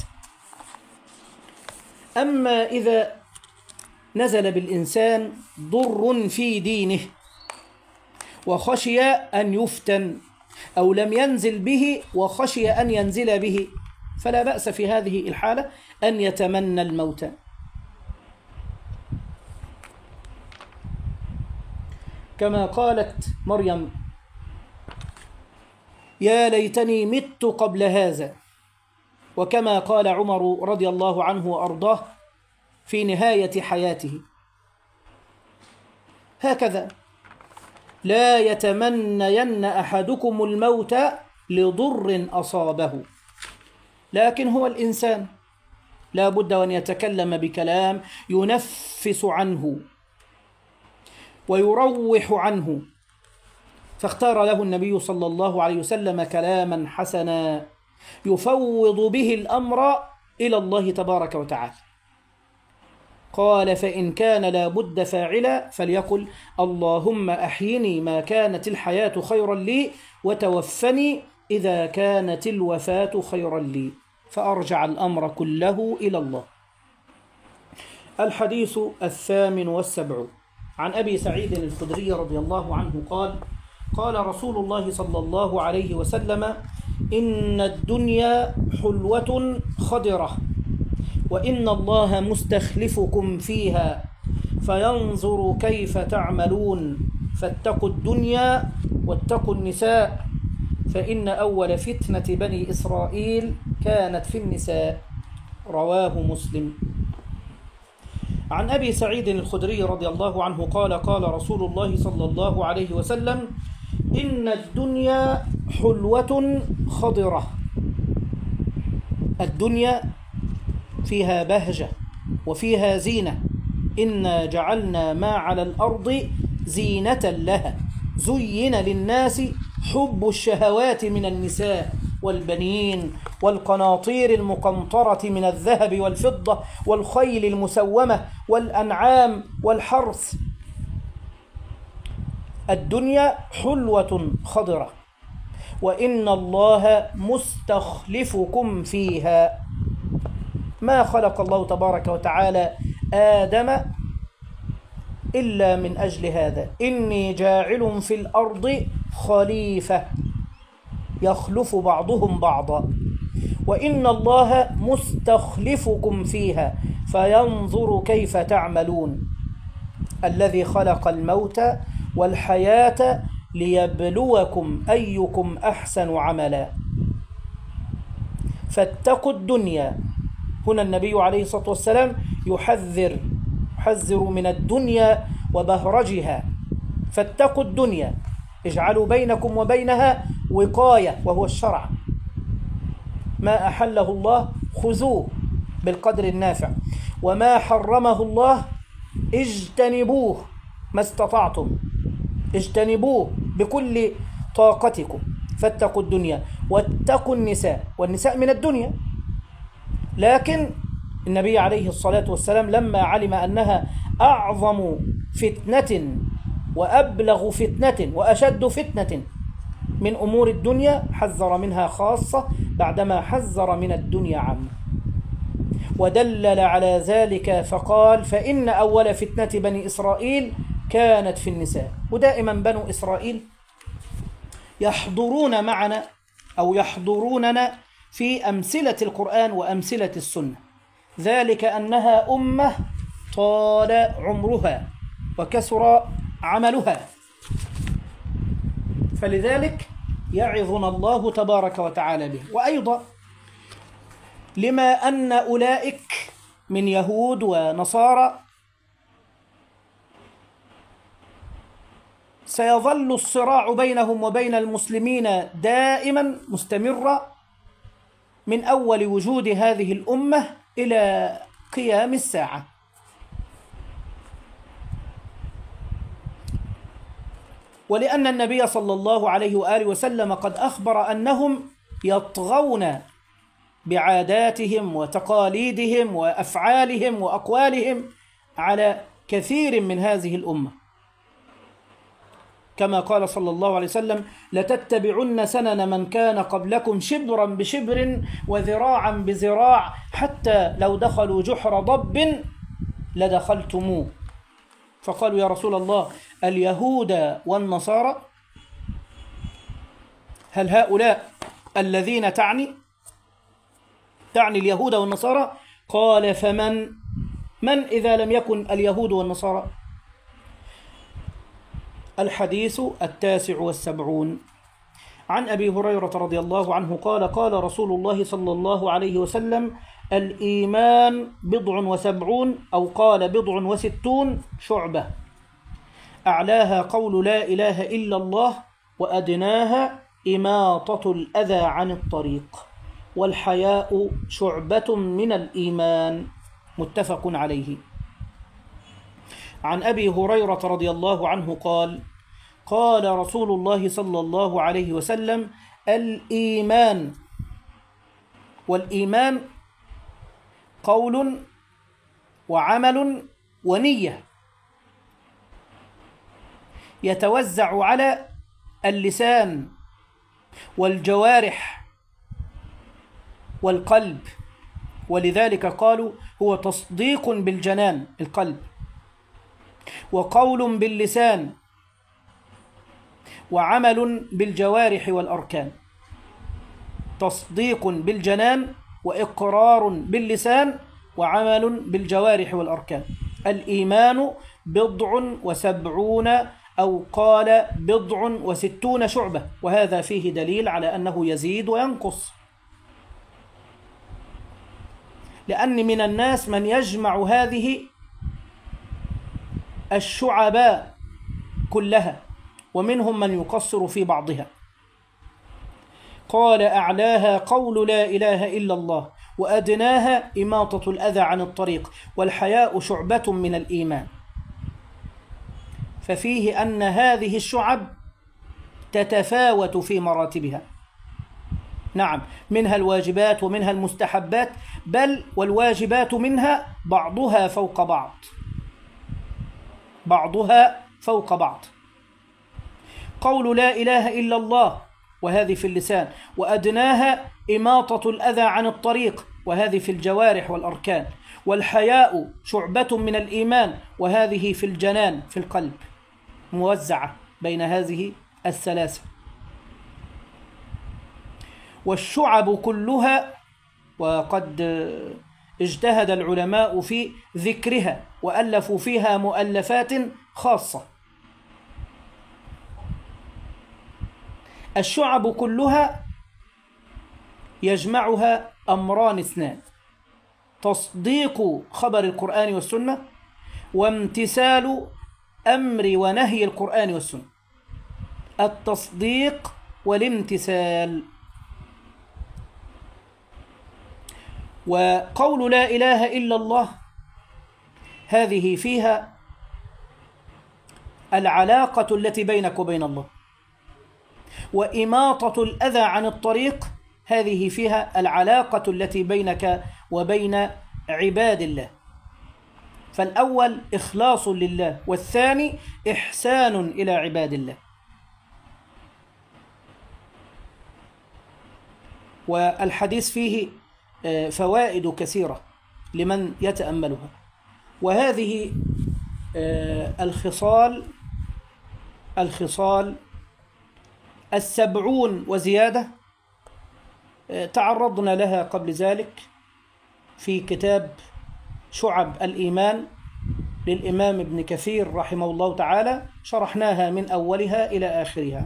أما إذا نزل بالإنسان ضر في دينه وخشي أن يفتن، أو لم ينزل به وخشي أن ينزل به، فلا بأس في هذه الحالة أن يتمنى الموت. كما قالت مريم: يا ليتني مت قبل هذا. وكما قال عمر رضي الله عنه وأرضاه في نهاية حياته: هكذا لا يتمنين أحدكم الموت لضر أصابه. لكن هو الإنسان لا بد أن يتكلم بكلام ينفس عنه ويروح عنه، فاختار له النبي صلى الله عليه وسلم كلاما حسنا يفوض به الأمر إلى الله تبارك وتعالى. قال: فإن كان لا بد فاعلا فليقل: اللهم أحيني ما كانت الحياة خيرا لي، وتوفني إذا كانت الوفاة خيرا لي. فأرجع الأمر كله إلى الله. الحديث الثامن والسبعون عن أبي سعيد الخدري رضي الله عنه قال: قال رسول الله صلى الله عليه وسلم: إن الدنيا حلوة خضرة، وإن الله مستخلفكم فيها فينظر كيف تعملون، فاتقوا الدنيا واتقوا النساء، فإن أول فتنة بني إسرائيل كانت في النساء. رواه مسلم. عن أبي سعيد الخدري رضي الله عنه قال: قال رسول الله صلى الله عليه وسلم: إن الدنيا حلوة خضرة. الدنيا فيها بهجة وفيها زينة. إنا جعلنا ما على الأرض زينة لها، زين للناس حب الشهوات من النساء والبنين والقناطير المقنطرة من الذهب والفضة والخيل المسومة والأنعام والحرث. الدنيا حلوة خضرة، وإن الله مستخلفكم فيها. ما خلق الله تبارك وتعالى آدم إلا من أجل هذا: إني جاعل في الأرض خليفة يخلف بعضهم بعضا، وإن الله مستخلفكم فيها فينظر كيف تعملون. الذي خلق الموت والحياة ليبلوكم أيكم أحسن عملا. فاتقوا الدنيا. هنا النبي عليه الصلاة والسلام يحذر يحذر من الدنيا وبهرجها. فاتقوا الدنيا، اجعلوا بينكم وبينها وقاية وهو الشرع. ما أحله الله خذوه بالقدر النافع، وما حرمه الله اجتنبوه ما استطعتم، اجتنبوه بكل طاقتكم. فاتقوا الدنيا واتقوا النساء، والنساء من الدنيا. لكن النبي عليه الصلاة والسلام لما علم أنها أعظم فتنة وأبلغ فتنة وأشد فتنة من أمور الدنيا حذر منها خاصة، بعدما حذر من الدنيا عامة، ودلل على ذلك فقال: فإن أول فتنة بني إسرائيل كانت في النساء. ودائما بنو إسرائيل يحضرون معنا أو يحضروننا في أمثلة القرآن وأمثلة السنة، ذلك أنها أمة طال عمرها وكثر عملها، فلذلك يعظنا الله تبارك وتعالى به. وأيضا لما أن أولئك من يهود ونصارى سيظل الصراع بينهم وبين المسلمين دائما مستمرا من أول وجود هذه الأمة إلى قيام الساعة. ولأن النبي صلى الله عليه وآله وسلم قد أخبر أنهم يطغون بعاداتهم وتقاليدهم وأفعالهم وأقوالهم على كثير من هذه الأمة. كما قال صلى الله عليه وسلم: لتتبعن سنن من كان قبلكم شبرا بشبر وذراعا بذراع حتى لو دخلوا جحر ضب لدخلتموه. فقالوا: يا رسول الله، اليهود والنصارى؟ هل هؤلاء الذين تعني تعني اليهود والنصارى؟ قال: فمن من إذا لم يكن اليهود والنصارى؟ الحديث التاسع والسبعون. عن أبي هريرة رضي الله عنه قال: قال رسول الله صلى الله عليه وسلم: الإيمان بضع وسبعون، أو قال بضع وستون شعبة، أعلاها قول لا إله إلا الله، وأدناها إماطة الأذى عن الطريق، والحياء شعبة من الإيمان. متفق عليه. عن أبي هريرة رضي الله عنه قال: قال رسول الله صلى الله عليه وسلم: الإيمان، والإيمان قول وعمل ونية، يتوزع على اللسان والجوارح والقلب، ولذلك قالوا هو تصديق بالجنان القلب، وقول باللسان، وعمل بالجوارح والأركان. تصديق بالجنان، وإقرار باللسان، وعمل بالجوارح والأركان. الإيمان بضع وسبعون، أو قال بضع وستون شعبة، وهذا فيه دليل على أنه يزيد وينقص، لأن من الناس من يجمع هذه الشعب كلها، ومنهم من يقصر في بعضها. قال: أعلاها قول لا إله إلا الله، وأدناها إماطة الأذى عن الطريق، والحياء شعبة من الإيمان. ففيه أن هذه الشعب تتفاوت في مراتبها. نعم، منها الواجبات ومنها المستحبات، بل والواجبات منها بعضها فوق بعض، بعضها فوق بعض. قول لا إله إلا الله، وهذه في اللسان، وأدناها إماطة الأذى عن الطريق، وهذه في الجوارح والأركان. والحياء شعبة من الإيمان، وهذه في الجنان في القلب، موزعة بين هذه الثلاثة. والشعب كلها، وقد اجتهد العلماء في ذكرها وألفوا فيها مؤلفات خاصة. الشعب كلها يجمعها أمران اثنان: تصديق خبر القرآن والسنة، وامتثال أمر ونهي القرآن والسنة. التصديق والامتثال. وقول لا إله إلا الله هذه فيها العلاقة التي بينك وبين الله، وإماطة الأذى عن الطريق هذه فيها العلاقة التي بينك وبين عباد الله. فالأول إخلاص لله، والثاني إحسان إلى عباد الله. والحديث فيه فوائد كثيرة لمن يتأملها. وهذه الخصال الخصال السبعون وزيادة تعرضنا لها قبل ذلك في كتاب شعب الإيمان للإمام ابن كثير رحمه الله تعالى، شرحناها من أولها إلى آخرها.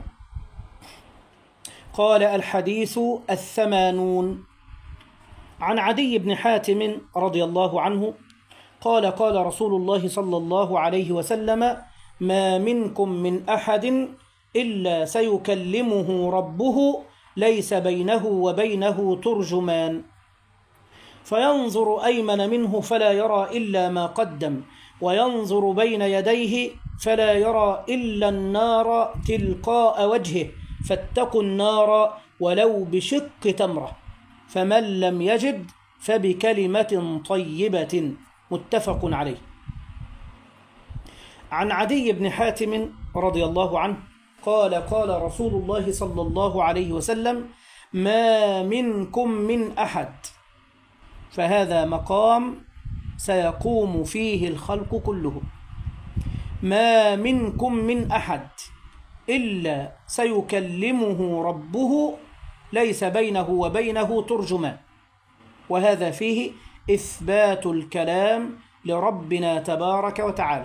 قال: الحديث الثمانون. عن عدي بن حاتم رضي الله عنه قال: قال رسول الله صلى الله عليه وسلم: ما منكم من أحد إلا سيكلمه ربه ليس بينه وبينه ترجمان، فينظر أيمن منه فلا يرى إلا ما قدم، وينظر بين يديه فلا يرى إلا النار تلقاء وجهه، فاتقوا النار ولو بشق تمرة، فمن لم يجد فبكلمة طيبة. متفق عليه. عن عدي بن حاتم رضي الله عنه قال قال رسول الله صلى الله عليه وسلم: ما منكم من أحد، فهذا مقام سيقوم فيه الخلق كلهم، ما منكم من أحد إلا سيكلمه ربه ليس بينه وبينه ترجمان، وهذا فيه إثبات الكلام لربنا تبارك وتعالى.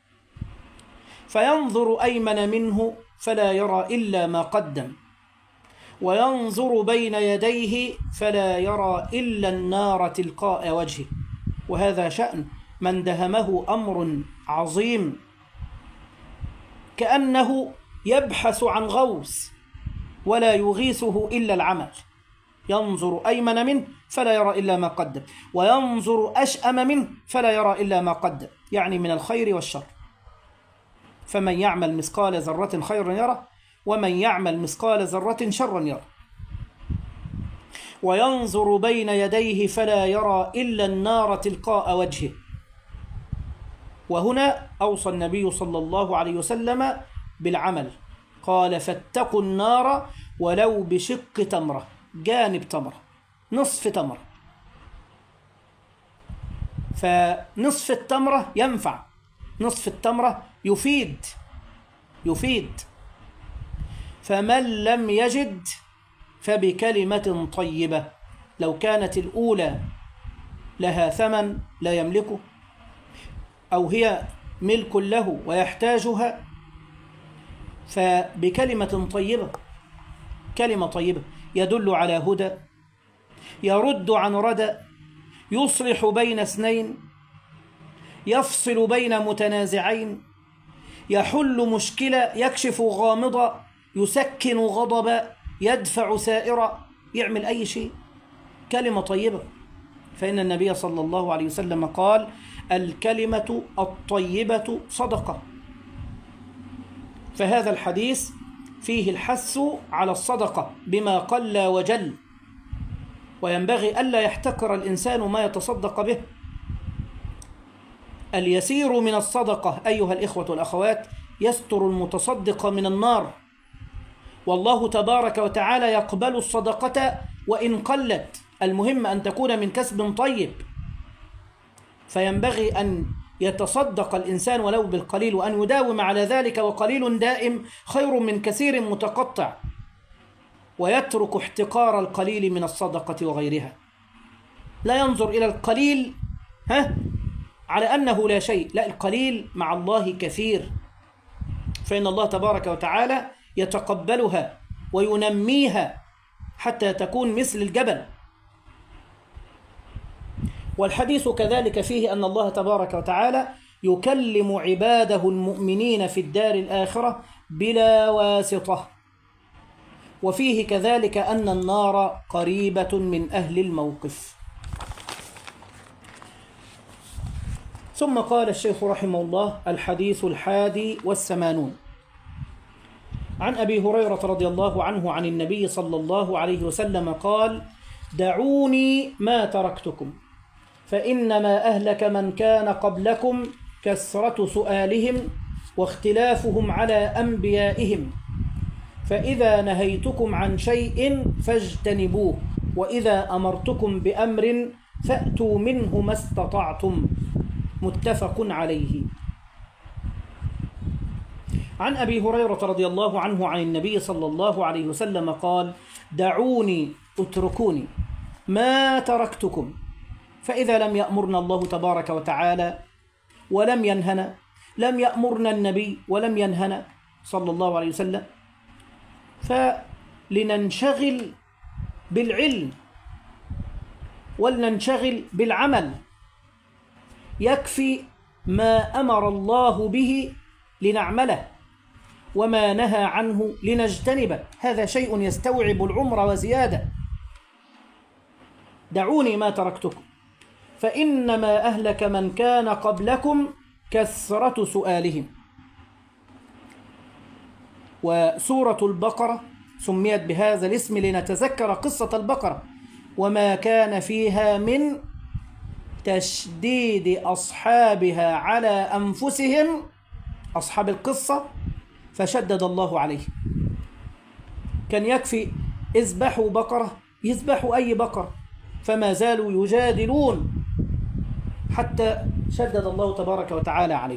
فينظر أيمن منه فلا يرى إلا ما قدم، وينظر بين يديه فلا يرى إلا النار تلقاء وجهه، وهذا شأن من دهمه أمر عظيم، كأنه يبحث عن غوث ولا يغيثه إلا العمل. ينظر أيمن منه فلا يرى إلا ما قدم، وينظر أشأم منه فلا يرى إلا ما قدم، يعني من الخير والشر. فمن يعمل مثقال ذرة خيرا يره، ومن يعمل مثقال ذرة شرا يره. وينظر بين يديه فلا يرى إلا النار تلقاء وجهه. وهنا أوصى النبي صلى الله عليه وسلم بالعمل، قال: فاتقوا النار ولو بشق تمرة، جانب تمرة، نصف تمرة. فنصف التمرة ينفع، نصف التمرة يفيد يفيد فمن لم يجد فبكلمة طيبة، لو كانت الأولى لها ثمن لا يملكه، أو هي ملك له ويحتاجها، فبكلمة طيبة، كلمة طيبة يدل على هدى، يرد عن ردى، يصلح بين اثنين، يفصل بين متنازعين، يحل مشكلة، يكشف غامضة، يسكن غضبا، يدفع سائرا، يعمل أي شيء، كلمة طيبة. فإن النبي صلى الله عليه وسلم قال: الكلمة الطيبة صدقة. فهذا الحديث فيه الحث على الصدقة بما قل وجل، وينبغي ألا يحتقر الإنسان ما يتصدق به. اليسير من الصدقة أيها الإخوة والأخوات يستر المتصدق من النار، والله تبارك وتعالى يقبل الصدقة وإن قلت، المهم أن تكون من كسب طيب. فينبغي أن يتصدق الإنسان ولو بالقليل، وأن يداوم على ذلك، وقليل دائم خير من كثير متقطع، ويترك احتقار القليل من الصدقة وغيرها. لا ينظر إلى القليل ها على أنه لا شيء، لا، القليل مع الله كثير، فإن الله تبارك وتعالى يتقبلها وينميها حتى تكون مثل الجبل. والحديث كذلك فيه أن الله تبارك وتعالى يكلم عباده المؤمنين في الدار الآخرة بلا واسطة. وفيه كذلك أن النار قريبة من أهل الموقف. ثم قال الشيخ رحمه الله: الحديث الحادي والثمانون عن أبي هريرة رضي الله عنه عن النبي صلى الله عليه وسلم قال: دعوني ما تركتكم، فإنما أهلك من كان قبلكم كثرة سؤالهم واختلافهم على أنبيائهم، فإذا نهيتكم عن شيء فاجتنبوه، وإذا أمرتكم بأمر فأتوا منه ما استطعتم. متفق عليه. عن أبي هريرة رضي الله عنه عن النبي صلى الله عليه وسلم قال: دعوني، اتركوني ما تركتكم، فإذا لم يأمرنا الله تبارك وتعالى ولم ينهنا، لم يأمرنا النبي ولم ينهنا صلى الله عليه وسلم، فلننشغل بالعلم ولننشغل بالعمل. يكفي ما أمر الله به لنعمله، وما نهى عنه لنجتنبه، هذا شيء يستوعب العمر وزيادة. دعوني ما تركتكم، فإنما أهلك من كان قبلكم كثرة سؤالهم. وسورة البقرة سميت بهذا الاسم لنتذكر قصة البقرة وما كان فيها من تشديد أصحابها على أنفسهم، أصحاب القصة، فشدد الله عليه. كان يكفي اذبحوا بقرة، يذبحوا أي بقرة، فما زالوا يجادلون حتى شدد الله تبارك وتعالى عليه.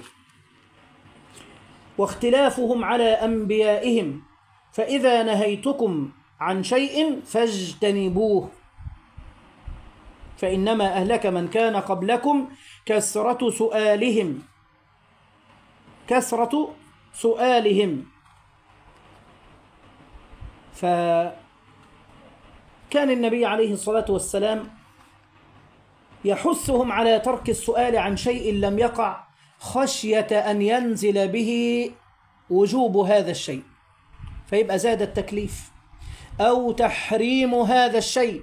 واختلافهم على أنبيائهم، فإذا نهيتكم عن شيء فاجتنبوه، فإنما أهلك من كان قبلكم كثرة سؤالهم كثرة سؤالهم فكان النبي عليه الصلاة والسلام يحثهم على ترك السؤال عن شيء لم يقع، خشية أن ينزل به وجوب هذا الشيء، فيبقى زاد التكليف، أو تحريم هذا الشيء،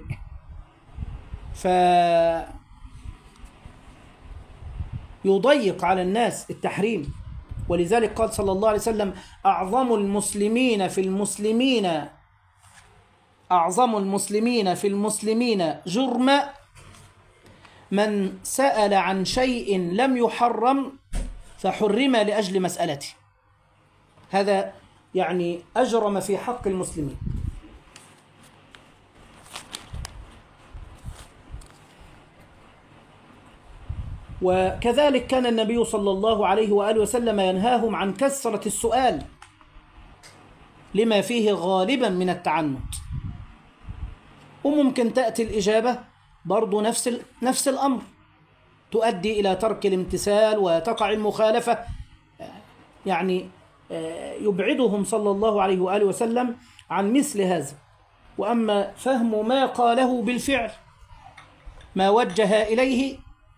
فيضيق على الناس التحريم. ولذلك قال صلى الله عليه وسلم: أعظم المسلمين في المسلمين أعظم المسلمين في المسلمين جرما من سأل عن شيء لم يحرم فحرم لأجل مسألته. هذا يعني أجرم في حق المسلمين. وكذلك كان النبي صلى الله عليه وآله وسلم ينهاهم عن كثرة السؤال لما فيه غالبا من التعنت. وممكن تأتي الإجابة برضو نفس نفس الأمر، تؤدي إلى ترك الامتثال وتقع المخالفة، يعني يبعدهم صلى الله عليه وآله وسلم عن مثل هذا. وأما فهم ما قاله بالفعل، ما وجه إليه،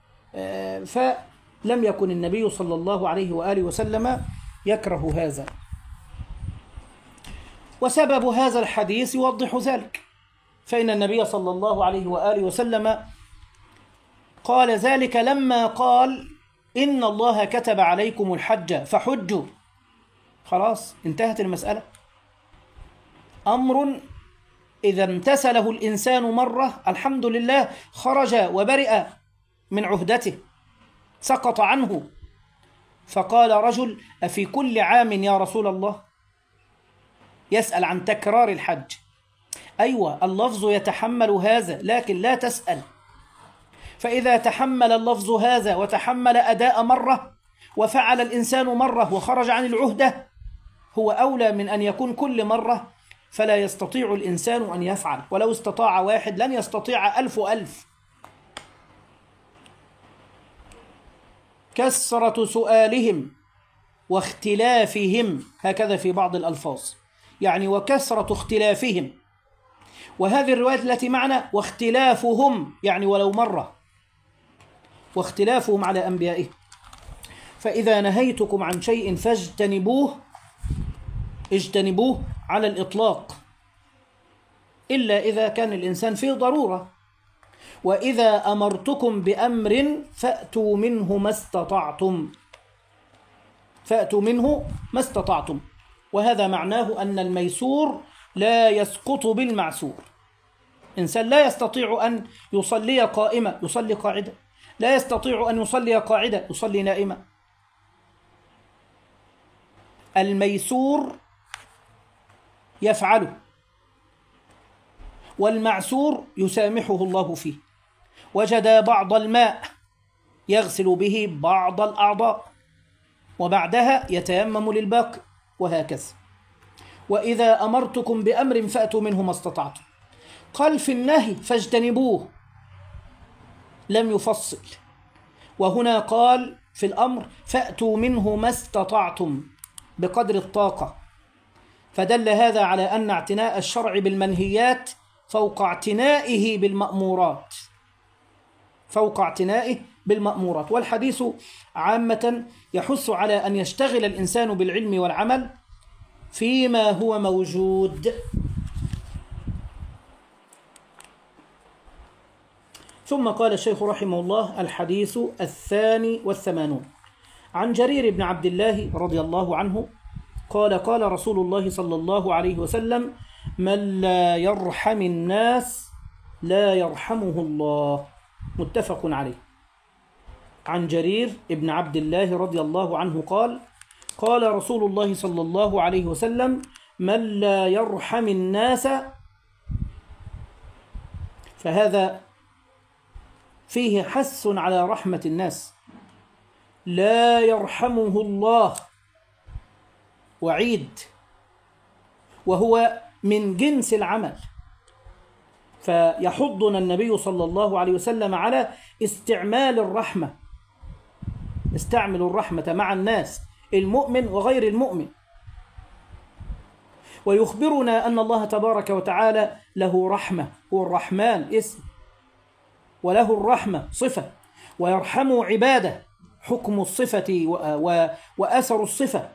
فلم يكن النبي صلى الله عليه وآله وسلم يكره هذا. وسبب هذا الحديث يوضح ذلك، فإن النبي صلى الله عليه وآله وسلم قال ذلك لما قال: إن الله كتب عليكم الحج فحجوا. خلاص انتهت المسألة. أمر إذا امتثله الإنسان مرة الحمد لله، خرج وبرئ من عهدته، سقط عنه. فقال رجل: أفي كل عام يا رسول الله؟ يسأل عن تكرار الحج. أيوة، اللفظ يتحمل هذا، لكن لا تسأل. فإذا تحمل اللفظ هذا وتحمل أداء مرة، وفعل الإنسان مرة وخرج عن العهدة، هو أولى من أن يكون كل مرة، فلا يستطيع الإنسان أن يفعل. ولو استطاع واحد لن يستطيع ألف ألف. كثرة سؤالهم واختلافهم، هكذا في بعض الألفاظ، يعني وكثرة اختلافهم. وهذه الرواية التي معنا واختلافهم، يعني ولو مرة، واختلافهم على أنبيائهم. فإذا نهيتكم عن شيء فاجتنبوه، اجتنبوه على الإطلاق، إلا إذا كان الإنسان فيه ضرورة. وإذا أمرتكم بأمر فأتوا منه ما استطعتم، فأتوا منه ما استطعتم. وهذا معناه أن الميسور لا يسقط بالمعسور. إنسان لا يستطيع أن يصلي قائمة يصلي قاعدة، لا يستطيع أن يصلي قاعدة يصلي نائمة. الميسور يفعله، والمعسور يسامحه الله فيه. وجد بعض الماء يغسل به بعض الأعضاء، وبعدها يتيمم للباقي، وهكذا. وإذا أمرتكم بأمر فأتوا منه ما استطعتم. قال في النهي فاجتنبوه، لم يفصل. وهنا قال في الأمر فأتوا منه ما استطعتم، بقدر الطاقة. فدل هذا على أن اعتناء الشرع بالمنهيات فوق اعتنائه بالمأمورات، فوق اعتنائه بالمأمورات. والحديث عامة يحث على أن يشتغل الإنسان بالعلم والعمل فيما هو موجود. ثم قال الشيخ رحمه الله: الحديث الثاني والثمانون عن جرير بن عبد الله رضي الله عنه قال: قال رسول الله صلى الله عليه وسلم: من لا يرحم الناس لا يرحمه الله. متفق عليه. عن جرير بن عبد الله رضي الله عنه قال: قال رسول الله صلى الله عليه وسلم: من لا يرحم الناس فهذا فيه حث على رحمة الناس، لا يرحمه الله، وعيد، وهو من جنس العمل. فيحضنا النبي صلى الله عليه وسلم على استعمال الرحمة، استعملوا الرحمة مع الناس، المؤمن وغير المؤمن. ويخبرنا أن الله تبارك وتعالى له رحمة، هو الرحمن اسم، وله الرحمة صفة، ويرحم عباده حكم الصفة وأثر الصفة.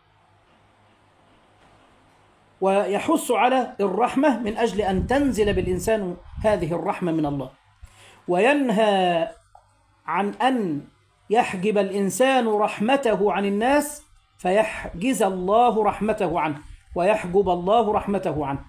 ويحث على الرحمة من أجل أن تنزل بالإنسان هذه الرحمة من الله، وينهى عن أن يحجب الإنسان رحمته عن الناس فيحجز الله رحمته عنه، ويحجب الله رحمته عنه.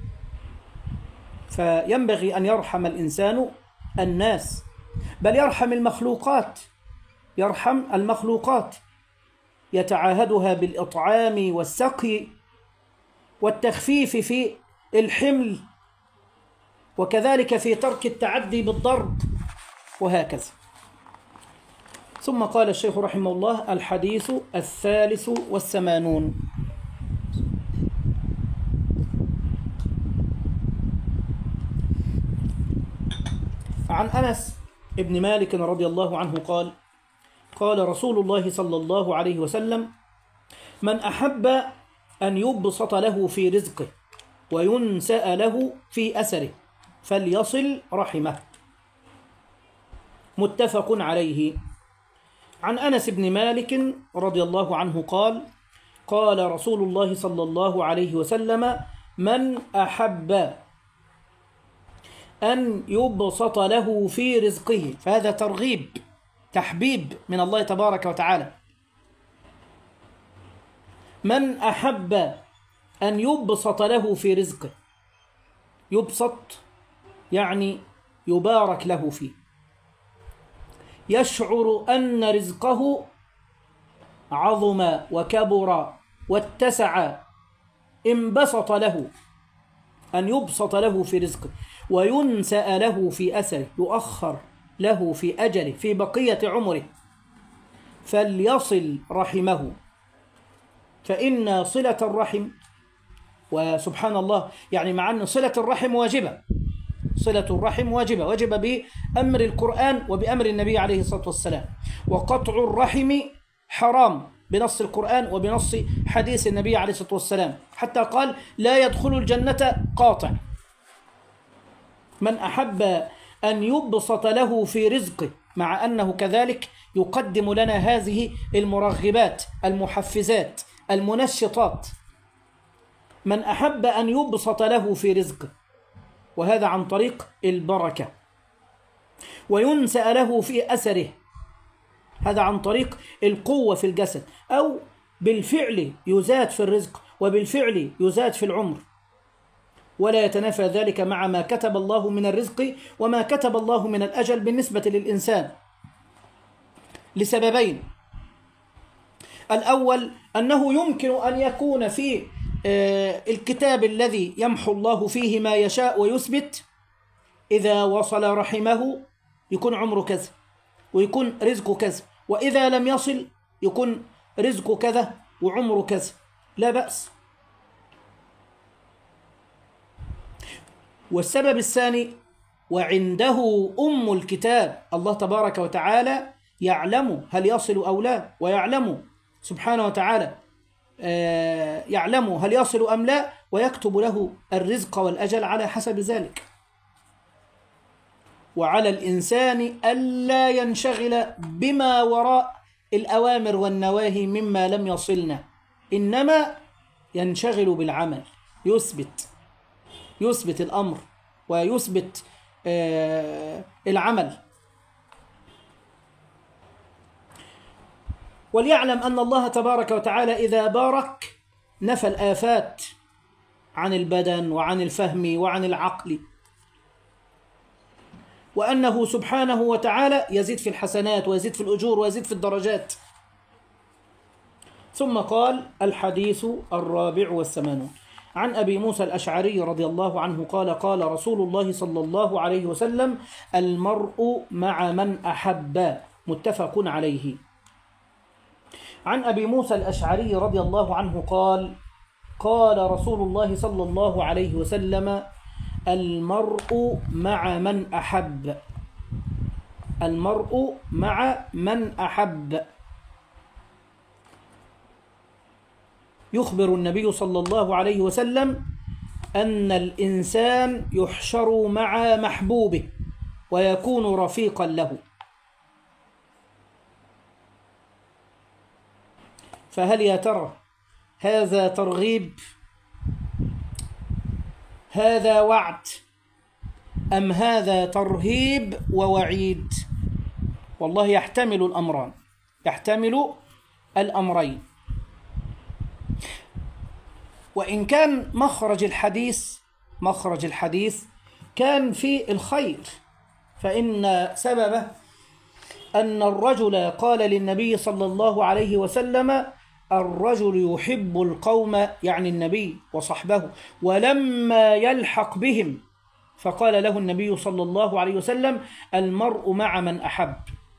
فينبغي أن يرحم الإنسان الناس، بل يرحم المخلوقات، يرحم المخلوقات، يتعاهدها بالإطعام والسقي والتخفيف في الحمل، وكذلك في ترك التعدي بالضرب، وهكذا. ثم قال الشيخ رحمه الله: الحديث الثالث والثمانون. عن أنس ابن مالك رضي الله عنه قال: قال رسول الله صلى الله عليه وسلم: من أحب أن يبسط له في رزقه وينسأ له في أثره فليصل رحمه. متفق عليه. عن أنس بن مالك رضي الله عنه قال: قال رسول الله صلى الله عليه وسلم: من أحب أن يبسط له في رزقه، فهذا ترغيب، تحبيب من الله تبارك وتعالى. من أحب أن يبسط له في رزقه، يبسط يعني يبارك له فيه، يشعر أن رزقه عظم وكبر واتسع، انبسط له، أن يبسط له في رزقه، وينسأ له في أثره، يؤخر له في أجله، في بقية عمره، فليصل رحمه. فإن صلة الرحم، وسبحان الله يعني مع أن صلة الرحم واجبة، صلة الرحم واجبة، وجب بأمر القرآن وبأمر النبي عليه الصلاة والسلام، وقطع الرحم حرام بنص القرآن وبنص حديث النبي عليه الصلاة والسلام، حتى قال: لا يدخل الجنة قاطع. من أحب أن يبسط له في رزقه، مع أنه كذلك يقدم لنا هذه المرغبات المحفزات المنشطات. من أحب أن يبسط له في رزقه، وهذا عن طريق البركة، وينسأ له في أثره، هذا عن طريق القوة في الجسد، أو بالفعل يزاد في الرزق، وبالفعل يزاد في العمر، ولا يتنافى ذلك مع ما كتب الله من الرزق وما كتب الله من الأجل بالنسبة للإنسان، لسببين: الأول أنه يمكن أن يكون في الكتاب الذي يمحو الله فيه ما يشاء ويثبت، إذا وصل رحمه يكون عمره كذا ويكون رزقه كذا، وإذا لم يصل يكون رزقه كذا وعمره كذا، لا بأس. والسبب الثاني: وعنده أم الكتاب، الله تبارك وتعالى يعلم هل يصل أو لا، ويعلم سبحانه وتعالى يعلم هل يصل أم لا، ويكتب له الرزق والأجل على حسب ذلك. وعلى الإنسان ألا ينشغل بما وراء الأوامر والنواهي مما لم يصلنا، إنما ينشغل بالعمل، يثبت يثبت الأمر ويثبت العمل. وليعلم أن الله تبارك وتعالى إذا بارك نفى الآفات عن البدن وعن الفهم وعن العقل، وأنه سبحانه وتعالى يزيد في الحسنات ويزيد في الأجور ويزيد في الدرجات. ثم قال: الحديث الرابع والثمانون عن أبي موسى الأشعري رضي الله عنه قال: قال رسول الله صلى الله عليه وسلم: المرء مع من أحب. متفق عليه. عن أبي موسى الأشعري رضي الله عنه قال: قال رسول الله صلى الله عليه وسلم: المرء مع من أحب. المرء مع من أحب. يخبر النبي صلى الله عليه وسلم أن الإنسان يحشر مع محبوبه ويكون رفيقا له. فهل يا ترى هذا ترغيب؟ هذا وعد؟ أم هذا ترهيب ووعيد؟ والله يحتمل الأمران، يحتمل الأمرين. وإن كان مخرج الحديث مخرج الحديث كان في الخير، فإن سببه أن الرجل قال للنبي صلى الله عليه وسلم: الرجل يحب القوم، يعني النبي وصحبه، ولما يلحق بهم فقال له النبي صلى الله عليه وسلم: المرء مع من أحب.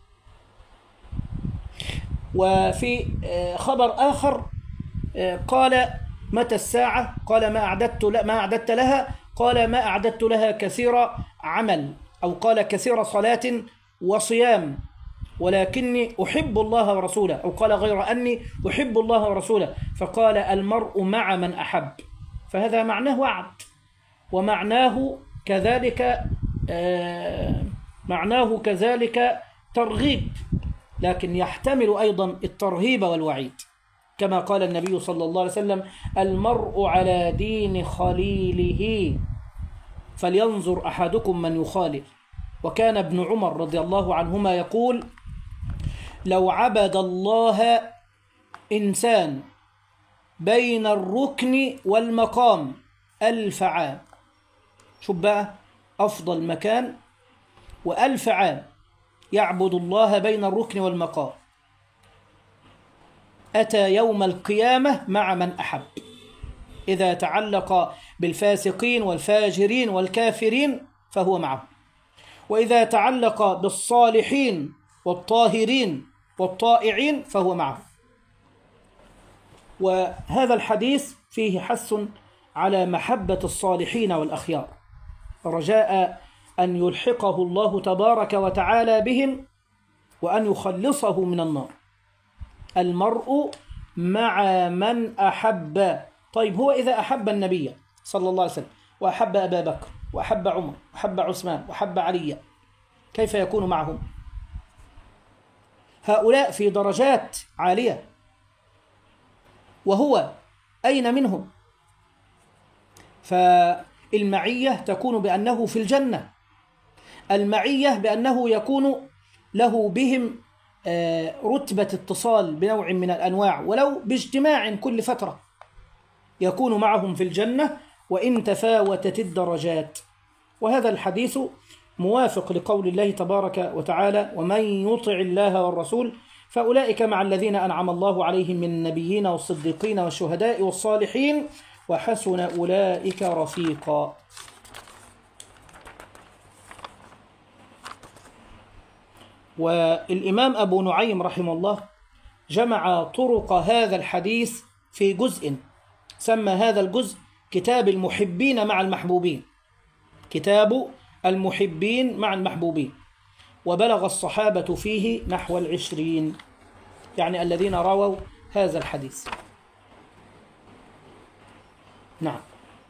وفي خبر آخر قال: متى الساعة؟ قال: ما أعددت ما أعددت لها؟ قال: ما أعددت لها كثير عمل، أو قال: كثير صلاة وصيام، ولكني أحب الله ورسوله، أو قال: غير أني أحب الله ورسوله. فقال: المرء مع من أحب. فهذا معناه وعد، ومعناه كذلك آه معناه كذلك ترغيب، لكن يحتمل أيضا الترهيب والوعيد، كما قال النبي صلى الله عليه وسلم: المرء على دين خليله فلينظر أحدكم من يخالل. وكان ابن عمر رضي الله عنهما يقول: لو عبد الله إنسان بين الركن والمقام ألف عام. شوف بقى، أفضل مكان وألف عام يعبد الله بين الركن والمقام، أتى يوم القيامة مع من أحب. إذا تعلق بالفاسقين والفاجرين والكافرين فهو معهم، وإذا تعلق بالصالحين والطاهرين والطائعين فهو معهم. وهذا الحديث فيه حث على محبة الصالحين والأخيار، رجاء أن يلحقه الله تبارك وتعالى بهم وأن يخلصه من النار. المرء مع من أحب. طيب، هو إذا أحب النبي صلى الله عليه وسلم وأحب أبا بكر وأحب عمر وأحب عثمان وأحب علي، كيف يكون معهم؟ هؤلاء في درجات عالية، وهو أين منهم؟ فالمعية تكون بأنه في الجنة، المعية بأنه يكون له بهم رتبة اتصال بنوع من الأنواع، ولو باجتماع كل فترة يكون معهم في الجنة وإن تفاوتت الدرجات. وهذا الحديث موافق لقول الله تبارك وتعالى: ومن يطع الله والرسول فأولئك مع الذين أنعم الله عليهم من النبيين والصديقين والشهداء والصالحين وحسن أولئك رفيقا. والإمام أبو نعيم رحمه الله جمع طرق هذا الحديث في جزء، سمى هذا الجزء كتاب المحبين مع المحبوبين، كتاب المحبين مع المحبوبين، وبلغ الصحابة فيه نحو العشرين، يعني الذين رووا هذا الحديث. نعم.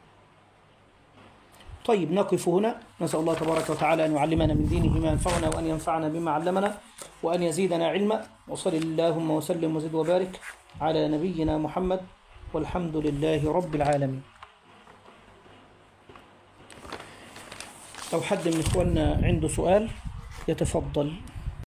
طيب، نقف هنا. نسأل الله تبارك وتعالى أن يعلمنا من دينه ما ينفعنا، وأن ينفعنا بما علمنا، وأن يزيدنا علما. وصل اللهم وسلم وزد وبارك على نبينا محمد، والحمد لله رب العالمين. لو حد من إخواننا عنده سؤال يتفضل.